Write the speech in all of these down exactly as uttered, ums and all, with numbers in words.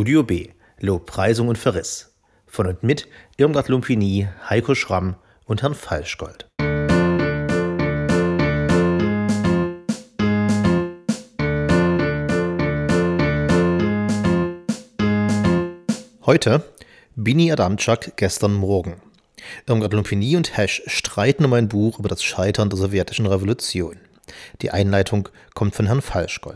Studio B, Lobpreisung und Verriss. Von und mit Irmgard Lumpini, Heiko Schramm und Herrn Falschgold. Heute Bini Adamczak, gestern Morgen. Irmgard Lumpini und Hesch streiten um ein Buch über das Scheitern der sowjetischen Revolution. Die Einleitung kommt von Herrn Falschgold.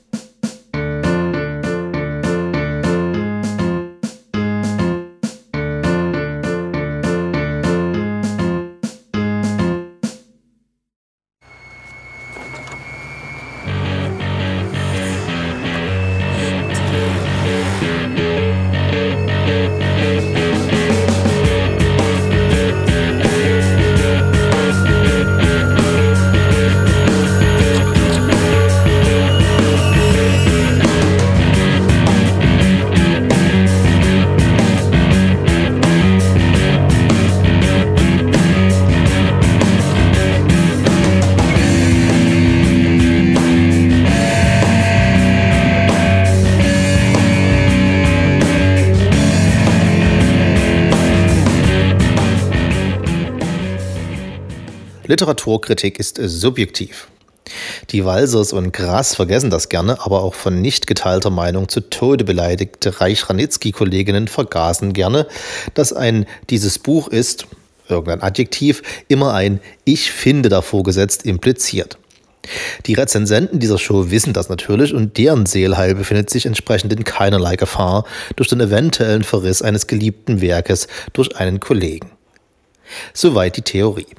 Literaturkritik ist subjektiv. Die Walsers und Grass vergessen das gerne, aber auch von nicht geteilter Meinung zu Tode beleidigte Reich-Ranitzky-Kolleginnen vergaßen gerne, dass ein dieses Buch ist, irgendein Adjektiv, immer ein Ich finde davor gesetzt impliziert. Die Rezensenten dieser Show wissen das natürlich und deren Seelheil befindet sich entsprechend in keinerlei Gefahr durch den eventuellen Verriss eines geliebten Werkes durch einen Kollegen. Soweit die Theorie.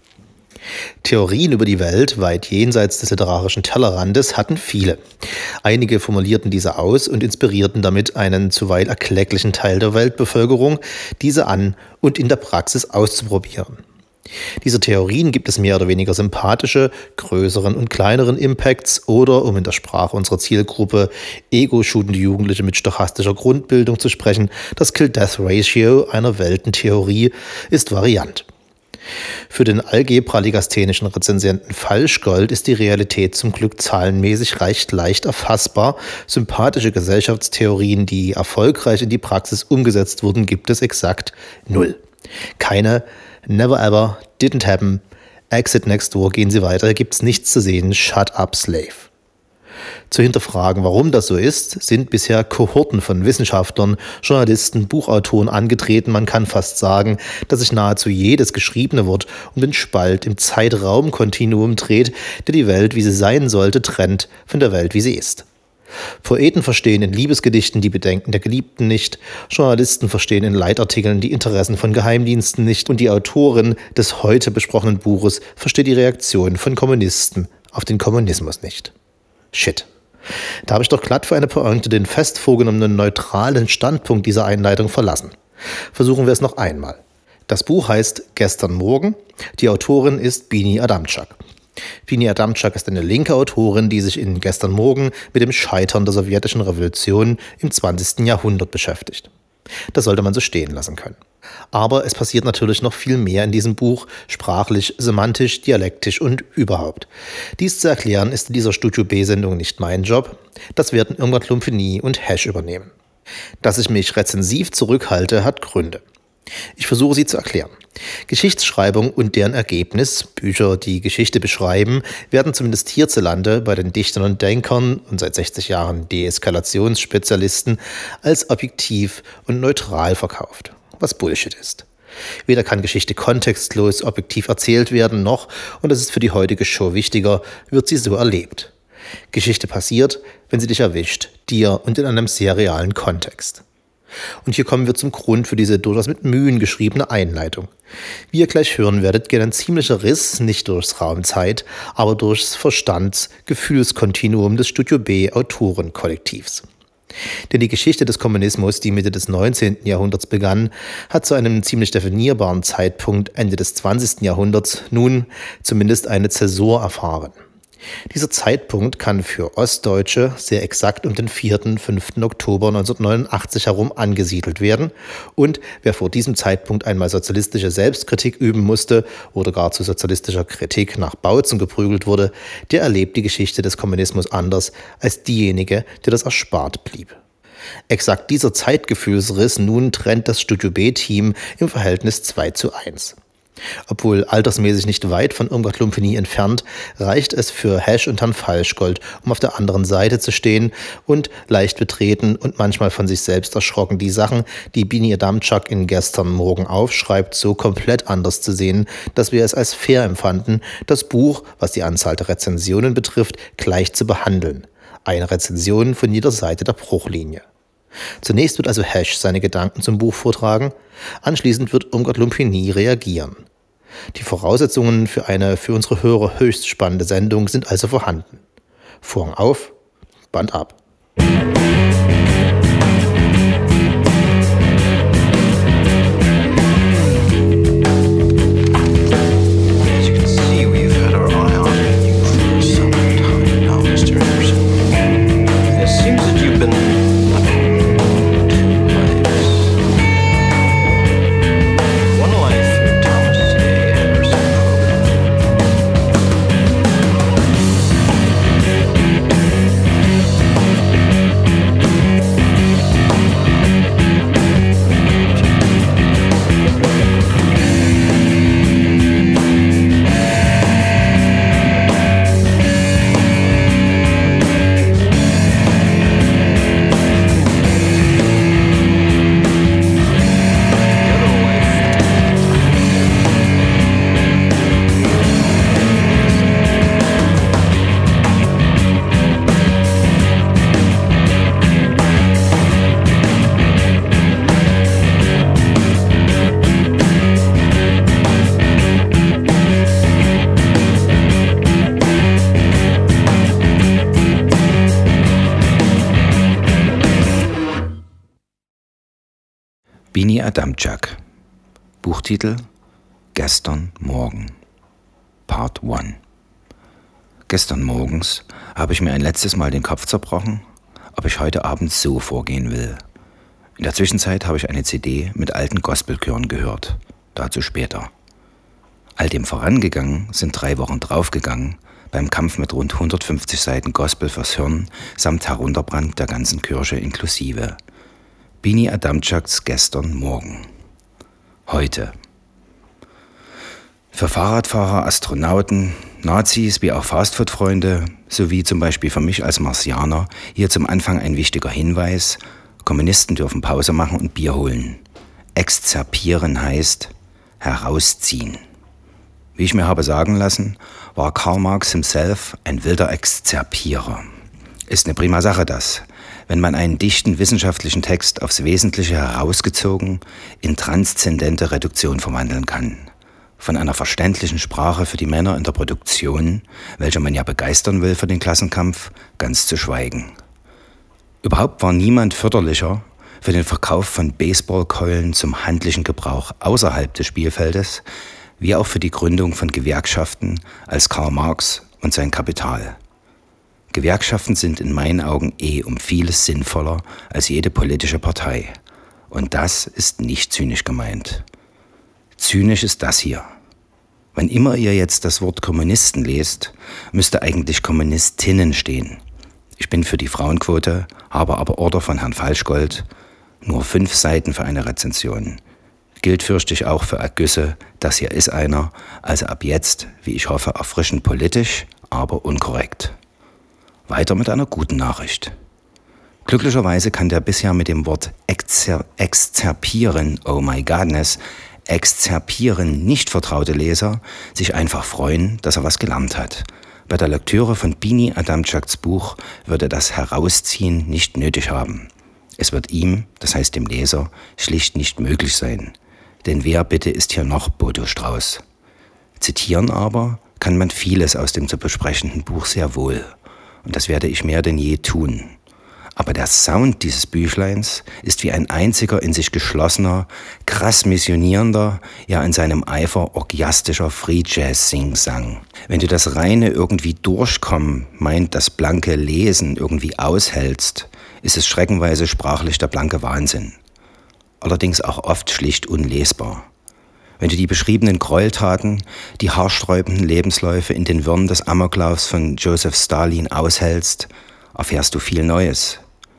Theorien über die Welt weit jenseits des literarischen Tellerrandes hatten viele. Einige formulierten diese aus und inspirierten damit einen zuweilen erklecklichen Teil der Weltbevölkerung, diese an und in der Praxis auszuprobieren. Diese Theorien gibt es mehr oder weniger sympathische, größeren und kleineren Impacts oder, um in der Sprache unserer Zielgruppe ego-shootende Jugendliche mit stochastischer Grundbildung zu sprechen, das Kill-Death-Ratio einer Weltentheorie ist variant. Für den algebra-legasthenischen Rezensenten Falschgold ist die Realität zum Glück zahlenmäßig recht leicht erfassbar. Sympathische Gesellschaftstheorien, die erfolgreich in die Praxis umgesetzt wurden, gibt es exakt null. Keine Never ever, didn't happen, Exit next door, gehen Sie weiter, gibt's nichts zu sehen, shut up, slave. Zu hinterfragen, warum das so ist, sind bisher Kohorten von Wissenschaftlern, Journalisten, Buchautoren angetreten. Man kann fast sagen, dass sich nahezu jedes geschriebene Wort um den Spalt im Zeitraumkontinuum dreht, der die Welt, wie sie sein sollte, trennt von der Welt, wie sie ist. Poeten verstehen in Liebesgedichten die Bedenken der Geliebten nicht, Journalisten verstehen in Leitartikeln die Interessen von Geheimdiensten nicht und die Autorin des heute besprochenen Buches versteht die Reaktion von Kommunisten auf den Kommunismus nicht. Shit. Da habe ich doch glatt für eine Pointe den fest vorgenommenen neutralen Standpunkt dieser Einleitung verlassen. Versuchen wir es noch einmal. Das Buch heißt Gestern Morgen. Die Autorin ist Bini Adamczak. Bini Adamczak ist eine linke Autorin, die sich in Gestern Morgen mit dem Scheitern der sowjetischen Revolution im zwanzigsten Jahrhundert beschäftigt. Das sollte man so stehen lassen können. Aber es passiert natürlich noch viel mehr in diesem Buch, sprachlich, semantisch, dialektisch und überhaupt. Dies zu erklären ist in dieser Studio B-Sendung nicht mein Job. Das werden Irmgard Lumpini und Hesch übernehmen. Dass ich mich rezensiv zurückhalte, hat Gründe. Ich versuche sie zu erklären. Geschichtsschreibung und deren Ergebnis, Bücher, die Geschichte beschreiben, werden zumindest hierzulande bei den Dichtern und Denkern und seit sechzig Jahren Deeskalationsspezialisten als objektiv und neutral verkauft, was Bullshit ist. Weder kann Geschichte kontextlos objektiv erzählt werden, noch, und das ist für die heutige Show wichtiger, wird sie so erlebt. Geschichte passiert, wenn sie dich erwischt, dir und in einem sehr realen Kontext. Und hier kommen wir zum Grund für diese durchaus mit Mühen geschriebene Einleitung. Wie ihr gleich hören werdet, geht ein ziemlicher Riss nicht durchs Raumzeit, aber durchs Verstands-Gefühlskontinuum des Studio B Autorenkollektivs. Denn die Geschichte des Kommunismus, die Mitte des neunzehnten Jahrhunderts begann, hat zu einem ziemlich definierbaren Zeitpunkt Ende des zwanzigsten Jahrhunderts nun zumindest eine Zäsur erfahren. Dieser Zeitpunkt kann für Ostdeutsche sehr exakt um den vierten bis fünften Oktober neunzehnhundertneunundachtzig herum angesiedelt werden und wer vor diesem Zeitpunkt einmal sozialistische Selbstkritik üben musste oder gar zu sozialistischer Kritik nach Bautzen geprügelt wurde, der erlebt die Geschichte des Kommunismus anders als diejenige, der das erspart blieb. Exakt dieser Zeitgefühlsriss nun trennt das Studio B-Team im Verhältnis zwei zu eins. Obwohl altersmäßig nicht weit von Irmgard Lumpeni entfernt, reicht es für Hesch und Herrn Falschgold, um auf der anderen Seite zu stehen und leicht betreten und manchmal von sich selbst erschrocken die Sachen, die Bini Adamczak in Gestern Morgen aufschreibt, so komplett anders zu sehen, dass wir es als fair empfanden, das Buch, was die Anzahl der Rezensionen betrifft, gleich zu behandeln. Eine Rezension von jeder Seite der Bruchlinie. Zunächst wird also Hesch seine Gedanken zum Buch vortragen, anschließend wird Irmgard Lumpeni reagieren. Die Voraussetzungen für eine für unsere Hörer höchst spannende Sendung sind also vorhanden. Vorhang auf, Band ab. Bini Adamczak. Buchtitel Gestern Morgen. Part eins. Gestern morgens habe ich mir ein letztes Mal den Kopf zerbrochen, ob ich heute Abend so vorgehen will. In der Zwischenzeit habe ich eine C D mit alten Gospelchören gehört. Dazu später. All dem vorangegangen sind drei Wochen draufgegangen beim Kampf mit rund hundertfünfzig Seiten Gospel fürs Hirn samt Herunterbrand der ganzen Kirche inklusive. Bini Adamczaks Gestern Morgen. Heute. Für Fahrradfahrer, Astronauten, Nazis wie auch Fastfood-Freunde, sowie zum Beispiel für mich als Marsianer hier zum Anfang ein wichtiger Hinweis: Kommunisten dürfen Pause machen und Bier holen. Exzerpieren heißt herausziehen. Wie ich mir habe sagen lassen, war Karl Marx himself ein wilder Exzerpierer. Ist eine prima Sache das, wenn man einen dichten wissenschaftlichen Text aufs Wesentliche herausgezogen in transzendente Reduktion verwandeln kann. Von einer verständlichen Sprache für die Männer in der Produktion, welche man ja begeistern will für den Klassenkampf, ganz zu schweigen. Überhaupt war niemand förderlicher für den Verkauf von Baseballkeulen zum handlichen Gebrauch außerhalb des Spielfeldes, wie auch für die Gründung von Gewerkschaften als Karl Marx und sein Kapital. Gewerkschaften sind in meinen Augen eh um vieles sinnvoller als jede politische Partei. Und das ist nicht zynisch gemeint. Zynisch ist das hier. Wann immer ihr jetzt das Wort Kommunisten lest, müsste eigentlich Kommunistinnen stehen. Ich bin für die Frauenquote, habe aber Order von Herrn Falschgold. Nur fünf Seiten für eine Rezension. Gilt fürchte ich auch für Ergüsse, das hier ist einer, also ab jetzt, wie ich hoffe, erfrischend politisch, aber unkorrekt. Weiter mit einer guten Nachricht. Glücklicherweise kann der bisher mit dem Wort exzer- exzerpieren, oh my godness, exzerpieren nicht vertraute Leser sich einfach freuen, dass er was gelernt hat. Bei der Lektüre von Bini Adamczaks Buch würde das Herausziehen nicht nötig haben. Es wird ihm, das heißt dem Leser, schlicht nicht möglich sein. Denn wer bitte ist hier noch Bodo Strauß? Zitieren aber kann man vieles aus dem zu besprechenden Buch sehr wohl. Und das werde ich mehr denn je tun. Aber der Sound dieses Büchleins ist wie ein einziger in sich geschlossener, krass missionierender, ja in seinem Eifer orgiastischer Free-Jazz-Sing-Sang. Wenn du das reine irgendwie durchkommen, meint das blanke Lesen irgendwie aushältst, ist es schreckenweise sprachlich der blanke Wahnsinn. Allerdings auch oft schlicht unlesbar. Wenn du die beschriebenen Gräueltaten, die haarsträubenden Lebensläufe in den Wirren des Amoklaufs von Joseph Stalin aushältst, erfährst du viel Neues.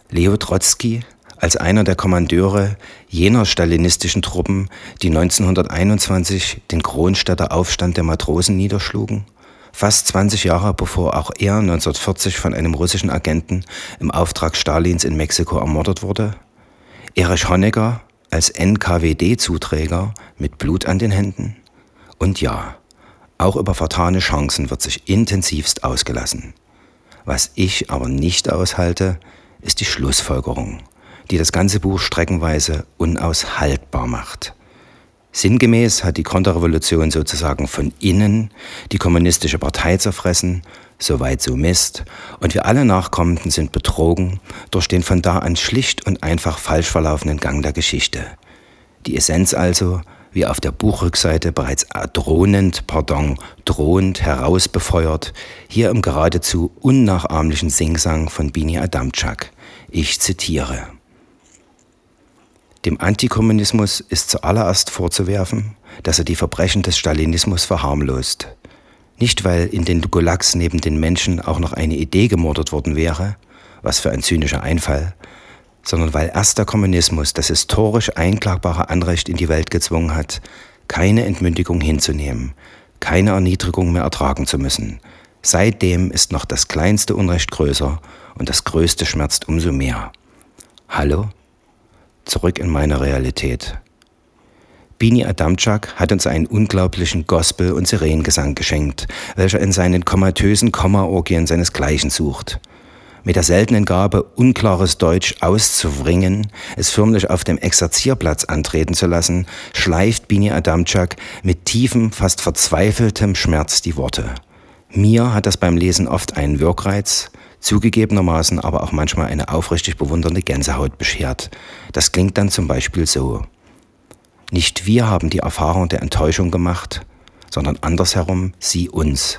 Leo Trotzki als einer der Kommandeure jener stalinistischen Truppen, die neunzehnhunderteinundzwanzig den Kronstädter Aufstand der Matrosen niederschlugen, fast zwanzig Jahre bevor auch er neunzehnhundertvierzig von einem russischen Agenten im Auftrag Stalins in Mexiko ermordet wurde. Erich Honecker als N K W D-Zuträger mit Blut an den Händen. Und ja, auch über vertane Chancen wird sich intensivst ausgelassen. Was ich aber nicht aushalte, ist die Schlussfolgerung, die das ganze Buch streckenweise unaushaltbar macht. Sinngemäß hat die Konterrevolution sozusagen von innen die kommunistische Partei zerfressen, soweit so Mist, und wir alle Nachkommenden sind betrogen durch den von da an schlicht und einfach falsch verlaufenden Gang der Geschichte. Die Essenz also, wie auf der Buchrückseite bereits drohend, pardon, drohend herausbefeuert, hier im geradezu unnachahmlichen Singsang von Bini Adamczak. Ich zitiere: Dem Antikommunismus ist zuallererst vorzuwerfen, dass er die Verbrechen des Stalinismus verharmlost. Nicht, weil in den Gulags neben den Menschen auch noch eine Idee gemordet worden wäre, was für ein zynischer Einfall, sondern weil erst der Kommunismus das historisch einklagbare Anrecht in die Welt gezwungen hat, keine Entmündigung hinzunehmen, keine Erniedrigung mehr ertragen zu müssen. Seitdem ist noch das kleinste Unrecht größer und das größte schmerzt umso mehr. Hallo? Zurück in meine Realität. Bini Adamczak hat uns einen unglaublichen Gospel- und Sirenengesang geschenkt, welcher in seinen komatösen Kommaorgien seinesgleichen sucht. Mit der seltenen Gabe, unklares Deutsch auszubringen, es förmlich auf dem Exerzierplatz antreten zu lassen, schleift Bini Adamczak mit tiefem, fast verzweifeltem Schmerz die Worte. Mir hat das beim Lesen oft einen Wirkreiz, zugegebenermaßen aber auch manchmal eine aufrichtig bewundernde Gänsehaut beschert. Das klingt dann zum Beispiel so: Nicht wir haben die Erfahrung der Enttäuschung gemacht, sondern andersherum sie uns.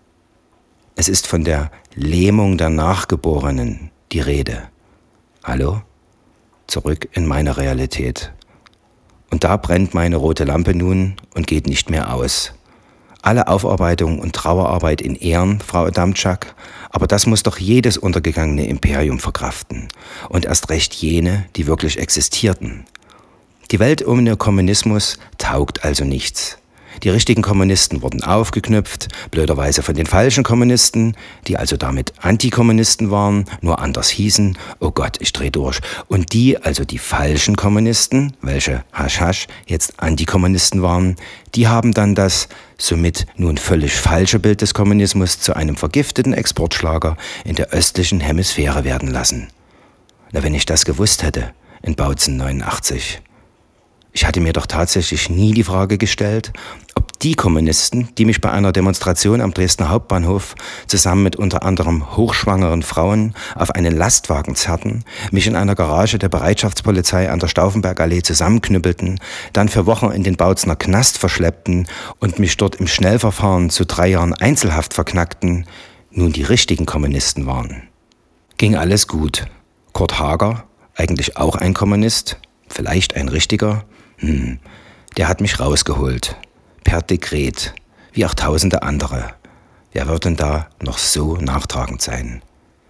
Es ist von der Lähmung der Nachgeborenen die Rede. Hallo? Zurück in meine Realität. Und da brennt meine rote Lampe nun und geht nicht mehr aus. Alle Aufarbeitung und Trauerarbeit in Ehren, Frau Adamczak, aber das muss doch jedes untergegangene Imperium verkraften. Und erst recht jene, die wirklich existierten. Die Welt ohne Kommunismus taugt also nichts. Die richtigen Kommunisten wurden aufgeknüpft, blöderweise von den falschen Kommunisten, die also damit Antikommunisten waren, nur anders hießen, oh Gott, ich dreh durch. Und die, also die falschen Kommunisten, welche, hasch hasch, jetzt Antikommunisten waren, die haben dann das somit nun völlig falsche Bild des Kommunismus zu einem vergifteten Exportschlager in der östlichen Hemisphäre werden lassen. Na, wenn ich das gewusst hätte, in Bautzen neunundachtzig. Ich hatte mir doch tatsächlich nie die Frage gestellt, ob die Kommunisten, die mich bei einer Demonstration am Dresdner Hauptbahnhof zusammen mit unter anderem hochschwangeren Frauen auf einen Lastwagen zerrten, mich in einer Garage der Bereitschaftspolizei an der Stauffenbergallee zusammenknüppelten, dann für Wochen in den Bautzener Knast verschleppten und mich dort im Schnellverfahren zu drei Jahren Einzelhaft verknackten, nun die richtigen Kommunisten waren. Ging alles gut. Kurt Hager, eigentlich auch ein Kommunist, vielleicht ein richtiger, hm, der hat mich rausgeholt. Per Dekret, wie auch tausende andere. Wer wird denn da noch so nachtragend sein?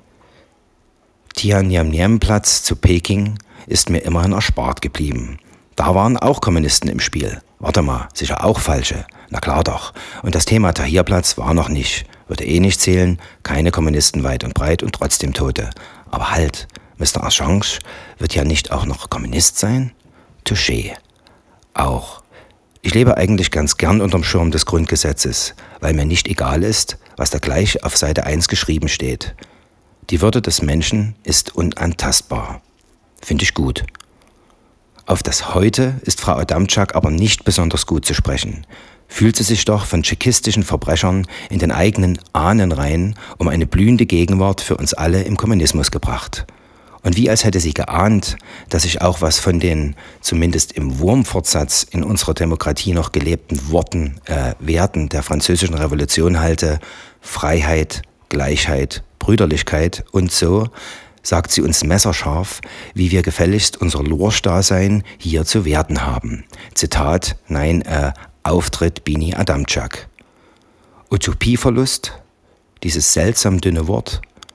Tiananmen-Platz zu Peking ist mir immerhin erspart geblieben. Da waren auch Kommunisten im Spiel. Warte mal, sicher auch falsche. Na klar doch. Und das Thema Tahrirplatz war noch nicht. Würde eh nicht zählen. Keine Kommunisten weit und breit und trotzdem Tote. Aber halt, Mister Assange wird ja nicht auch noch Kommunist sein? Touché. Auch. Ich lebe eigentlich ganz gern unterm Schirm des Grundgesetzes, weil mir nicht egal ist, was da gleich auf Seite eins geschrieben steht. Die Würde des Menschen ist unantastbar. Finde ich gut. Auf das Heute ist Frau Adamczak aber nicht besonders gut zu sprechen. Fühlt sie sich doch von tschechistischen Verbrechern in den eigenen Ahnenreihen um eine blühende Gegenwart für uns alle im Kommunismus gebracht. Und wie als hätte sie geahnt, dass ich auch was von den, zumindest im Wurmfortsatz in unserer Demokratie noch gelebten Worten, äh, Werten der Französischen Revolution halte: Freiheit, Gleichheit, Brüderlichkeit und so, sagt sie uns messerscharf, wie wir gefälligst unser Lurch-Dasein hier zu werten haben. Zitat, nein, äh, Auftritt Bini Adamczak. Utopieverlust, dieses seltsam dünne Wort.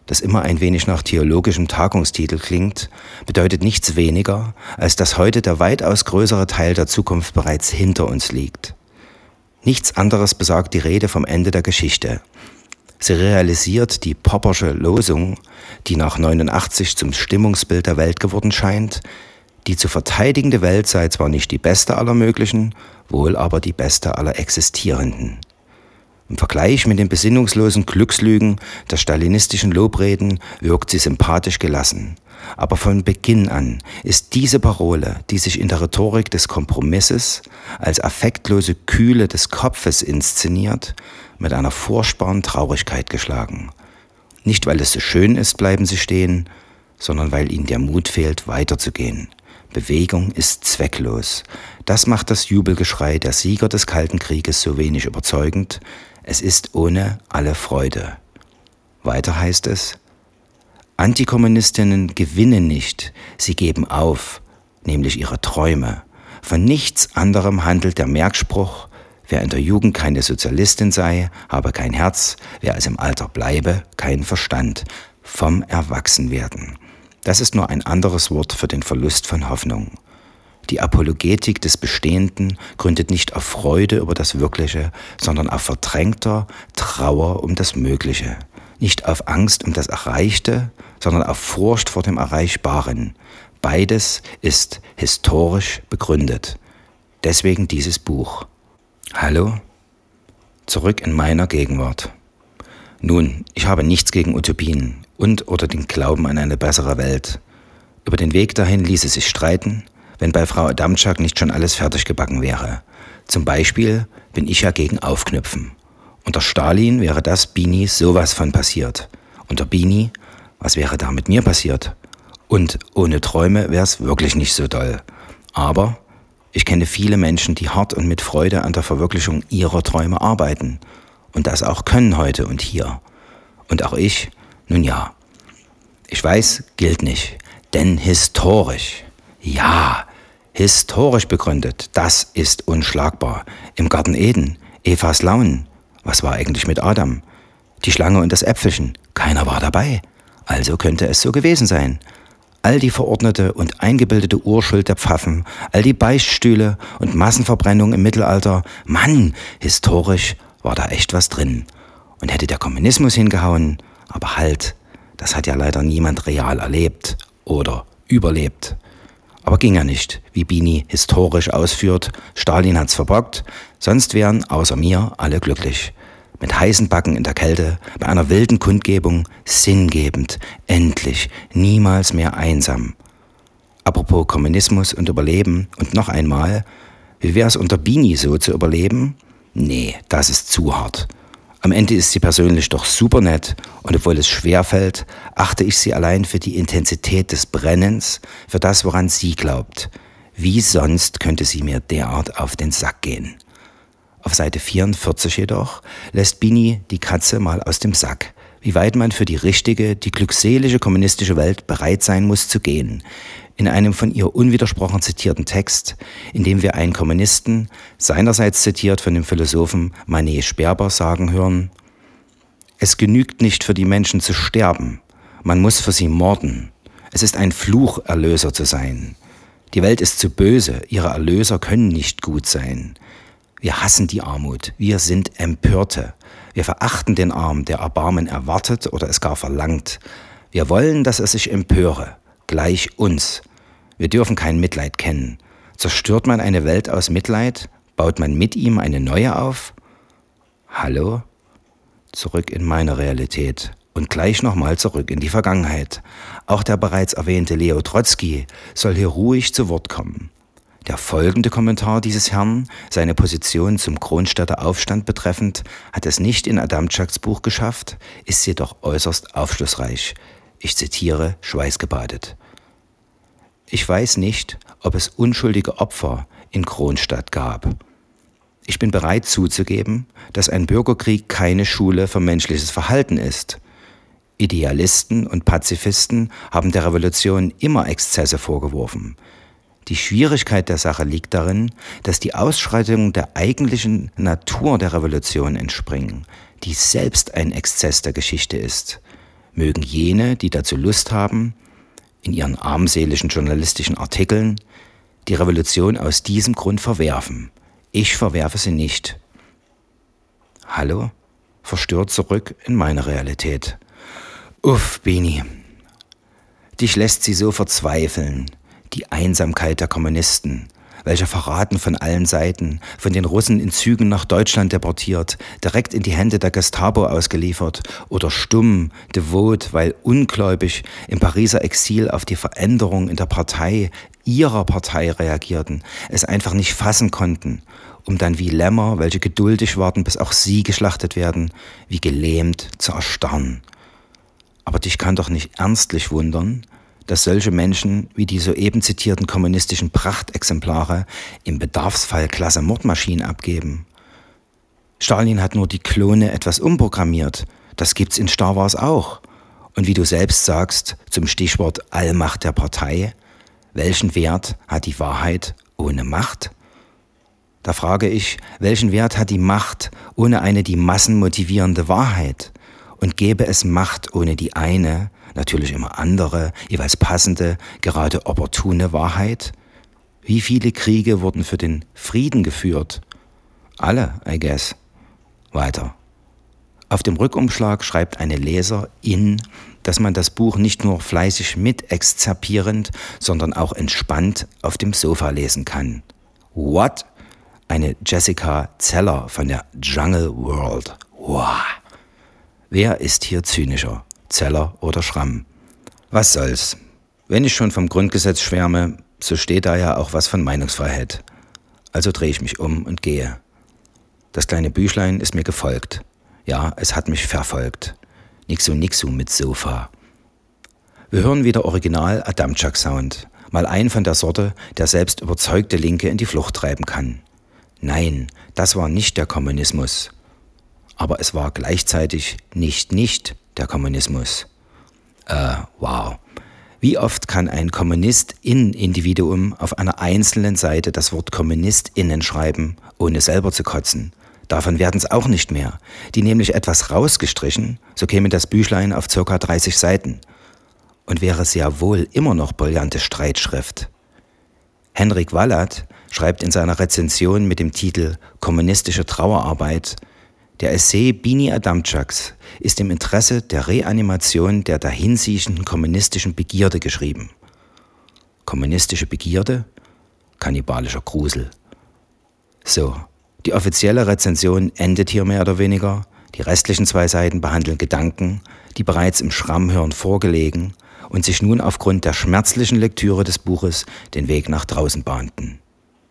das immer ein wenig nach theologischem Tagungstitel klingt, bedeutet nichts weniger, als dass heute der weitaus größere Teil der Zukunft bereits hinter uns liegt. Nichts anderes besagt die Rede vom Ende der Geschichte. Sie realisiert die Poppersche Losung, die nach neunundachtzig zum Stimmungsbild der Welt geworden scheint. Die zu verteidigende Welt sei zwar nicht die beste aller möglichen, wohl aber die beste aller existierenden. Im Vergleich mit den besinnungslosen Glückslügen der stalinistischen Lobreden wirkt sie sympathisch gelassen. Aber von Beginn an ist diese Parole, die sich in der Rhetorik des Kompromisses als affektlose Kühle des Kopfes inszeniert, mit einer furchtbaren Traurigkeit geschlagen. Nicht, weil es so schön ist, bleiben sie stehen, sondern weil ihnen der Mut fehlt, weiterzugehen. Bewegung ist zwecklos. Das macht das Jubelgeschrei der Sieger des Kalten Krieges so wenig überzeugend. Es ist ohne alle Freude. Weiter heißt es: Antikommunistinnen gewinnen nicht, sie geben auf, nämlich ihre Träume. Von nichts anderem handelt der Merkspruch: Wer in der Jugend keine Sozialistin sei, habe kein Herz, wer es im Alter bleibe, kein Verstand. Vom Erwachsenwerden. Das ist nur ein anderes Wort für den Verlust von Hoffnung. Die Apologetik des Bestehenden gründet nicht auf Freude über das Wirkliche, sondern auf verdrängter Trauer um das Mögliche. Nicht auf Angst um das Erreichte, sondern auf Furcht vor dem Erreichbaren. Beides ist historisch begründet. Deswegen dieses Buch. Hallo? Zurück in meiner Gegenwart. Nun, ich habe nichts gegen Utopien und oder den Glauben an eine bessere Welt. Über den Weg dahin ließe sich streiten, wenn bei Frau Adamczak nicht schon alles fertig gebacken wäre. Zum Beispiel bin ich ja gegen Aufknüpfen. Unter Stalin wäre das Bini sowas von passiert. Unter Bini, was wäre da mit mir passiert? Und ohne Träume wäre es wirklich nicht so doll. Aber ich kenne viele Menschen, die hart und mit Freude an der Verwirklichung ihrer Träume arbeiten. Und das auch können heute und hier. Und auch ich, nun ja. Ich weiß, gilt nicht. Denn historisch, ja, historisch begründet, das ist unschlagbar. Im Garten Eden, Evas Launen, was war eigentlich mit Adam? Die Schlange und das Äpfelchen, keiner war dabei. Also könnte es so gewesen sein. All die verordnete und eingebildete Urschuld der Pfaffen, all die Beichtstühle und Massenverbrennung im Mittelalter, Mann, historisch war da echt was drin. Und hätte der Kommunismus hingehauen, aber halt, das hat ja leider niemand real erlebt oder überlebt. Aber ging ja nicht, wie Bini historisch ausführt, Stalin hat's verbockt, sonst wären außer mir alle glücklich. Mit heißen Backen in der Kälte, bei einer wilden Kundgebung, sinngebend, endlich, niemals mehr einsam. Apropos Kommunismus und Überleben und noch einmal, wie wär's unter Bini so zu überleben? Nee, das ist zu hart. Am Ende ist sie persönlich doch super nett und obwohl es schwerfällt, achte ich sie allein für die Intensität des Brennens, für das, woran sie glaubt. Wie sonst könnte sie mir derart auf den Sack gehen? Auf Seite vierundvierzig jedoch lässt Bini die Katze mal aus dem Sack. Wie weit man für die richtige, die glückselige kommunistische Welt bereit sein muss zu gehen. In einem von ihr unwidersprochen zitierten Text, in dem wir einen Kommunisten, seinerseits zitiert von dem Philosophen Manet Sperber, sagen hören: Es genügt nicht für die Menschen zu sterben, man muss für sie morden. Es ist ein Fluch, Erlöser zu sein. Die Welt ist zu böse, ihre Erlöser können nicht gut sein. Wir hassen die Armut, wir sind Empörte. Wir verachten den Arm, der Erbarmen erwartet oder es gar verlangt. Wir wollen, dass er sich empöre, gleich uns. Wir dürfen kein Mitleid kennen. Zerstört man eine Welt aus Mitleid? Baut man mit ihm eine neue auf? Hallo? Zurück in meine Realität und gleich nochmal zurück in die Vergangenheit. Auch der bereits erwähnte Leo Trotzki soll hier ruhig zu Wort kommen. Der folgende Kommentar dieses Herrn, seine Position zum Kronstadter Aufstand betreffend, hat es nicht in Adamczaks Buch geschafft, ist jedoch äußerst aufschlussreich. Ich zitiere schweißgebadet. Ich weiß nicht, ob es unschuldige Opfer in Kronstadt gab. Ich bin bereit zuzugeben, dass ein Bürgerkrieg keine Schule für menschliches Verhalten ist. Idealisten und Pazifisten haben der Revolution immer Exzesse vorgeworfen. Die Schwierigkeit der Sache liegt darin, dass die Ausschreitungen der eigentlichen Natur der Revolution entspringen, die selbst ein Exzess der Geschichte ist. mögen jene, die dazu Lust haben, in ihren armseligen journalistischen Artikeln die Revolution aus diesem Grund verwerfen. Ich verwerfe sie nicht. Hallo? Verstört zurück in meine Realität. Uff, Bini. Dich lässt sie so verzweifeln, die Einsamkeit der Kommunisten, welche verraten von allen Seiten, von den Russen in Zügen nach Deutschland deportiert, direkt in die Hände der Gestapo ausgeliefert oder stumm, devot, weil ungläubig im Pariser Exil auf die Veränderung in der Partei, ihrer Partei reagierten, es einfach nicht fassen konnten, um dann wie Lämmer, welche geduldig warten, bis auch sie geschlachtet werden, wie gelähmt zu erstarren. Aber dich kann doch nicht ernstlich wundern, dass solche Menschen wie die soeben zitierten kommunistischen Prachtexemplare im Bedarfsfall klasse Mordmaschinen abgeben. Stalin hat nur die Klone etwas umprogrammiert. Das gibt's in Star Wars auch. Und wie du selbst sagst, zum Stichwort Allmacht der Partei, welchen Wert hat die Wahrheit ohne Macht? Da frage ich, welchen Wert hat die Macht ohne eine die Massen motivierende Wahrheit? Und gäbe es Macht ohne die eine, natürlich immer andere, jeweils passende, gerade opportune Wahrheit? Wie viele Kriege wurden für den Frieden geführt? Alle, I guess. Weiter. Auf dem Rückumschlag schreibt eine Leserin, dass man das Buch nicht nur fleißig mitexzerpierend, sondern auch entspannt auf dem Sofa lesen kann. What? Eine Jessica Zeller von der Jungle World. Wow. Wer ist hier zynischer? Zeller oder Schramm? Was soll's? Wenn ich schon vom Grundgesetz schwärme, so steht da ja auch was von Meinungsfreiheit. Also drehe ich mich um und gehe. Das kleine Büchlein ist mir gefolgt. Ja, es hat mich verfolgt. Nixu Nixu mit Sofa. Wir hören wieder Original Adamczak-Sound. Mal ein von der Sorte, der selbst überzeugte Linke in die Flucht treiben kann. Nein, das war nicht der Kommunismus. Aber es war gleichzeitig nicht nicht der Kommunismus. Äh, wow. Wie oft kann ein Kommunist-In-Individuum auf einer einzelnen Seite das Wort KommunistInnen schreiben, ohne selber zu kotzen? Davon werden es auch nicht mehr. Die nämlich etwas rausgestrichen, so käme das Büchlein auf ca. dreißig Seiten. Und wäre sehr wohl immer noch brillante Streitschrift. Henrik Wallert schreibt in seiner Rezension mit dem Titel Kommunistische Trauerarbeit: Der Essay Bini Adamczaks ist im Interesse der Reanimation der dahinsiechenden kommunistischen Begierde geschrieben. Kommunistische Begierde? Kannibalischer Grusel. So, die offizielle Rezension endet hier mehr oder weniger. Die restlichen zwei Seiten behandeln Gedanken, die bereits im Schrammhirn vorgelegen und sich nun aufgrund der schmerzlichen Lektüre des Buches den Weg nach draußen bahnten.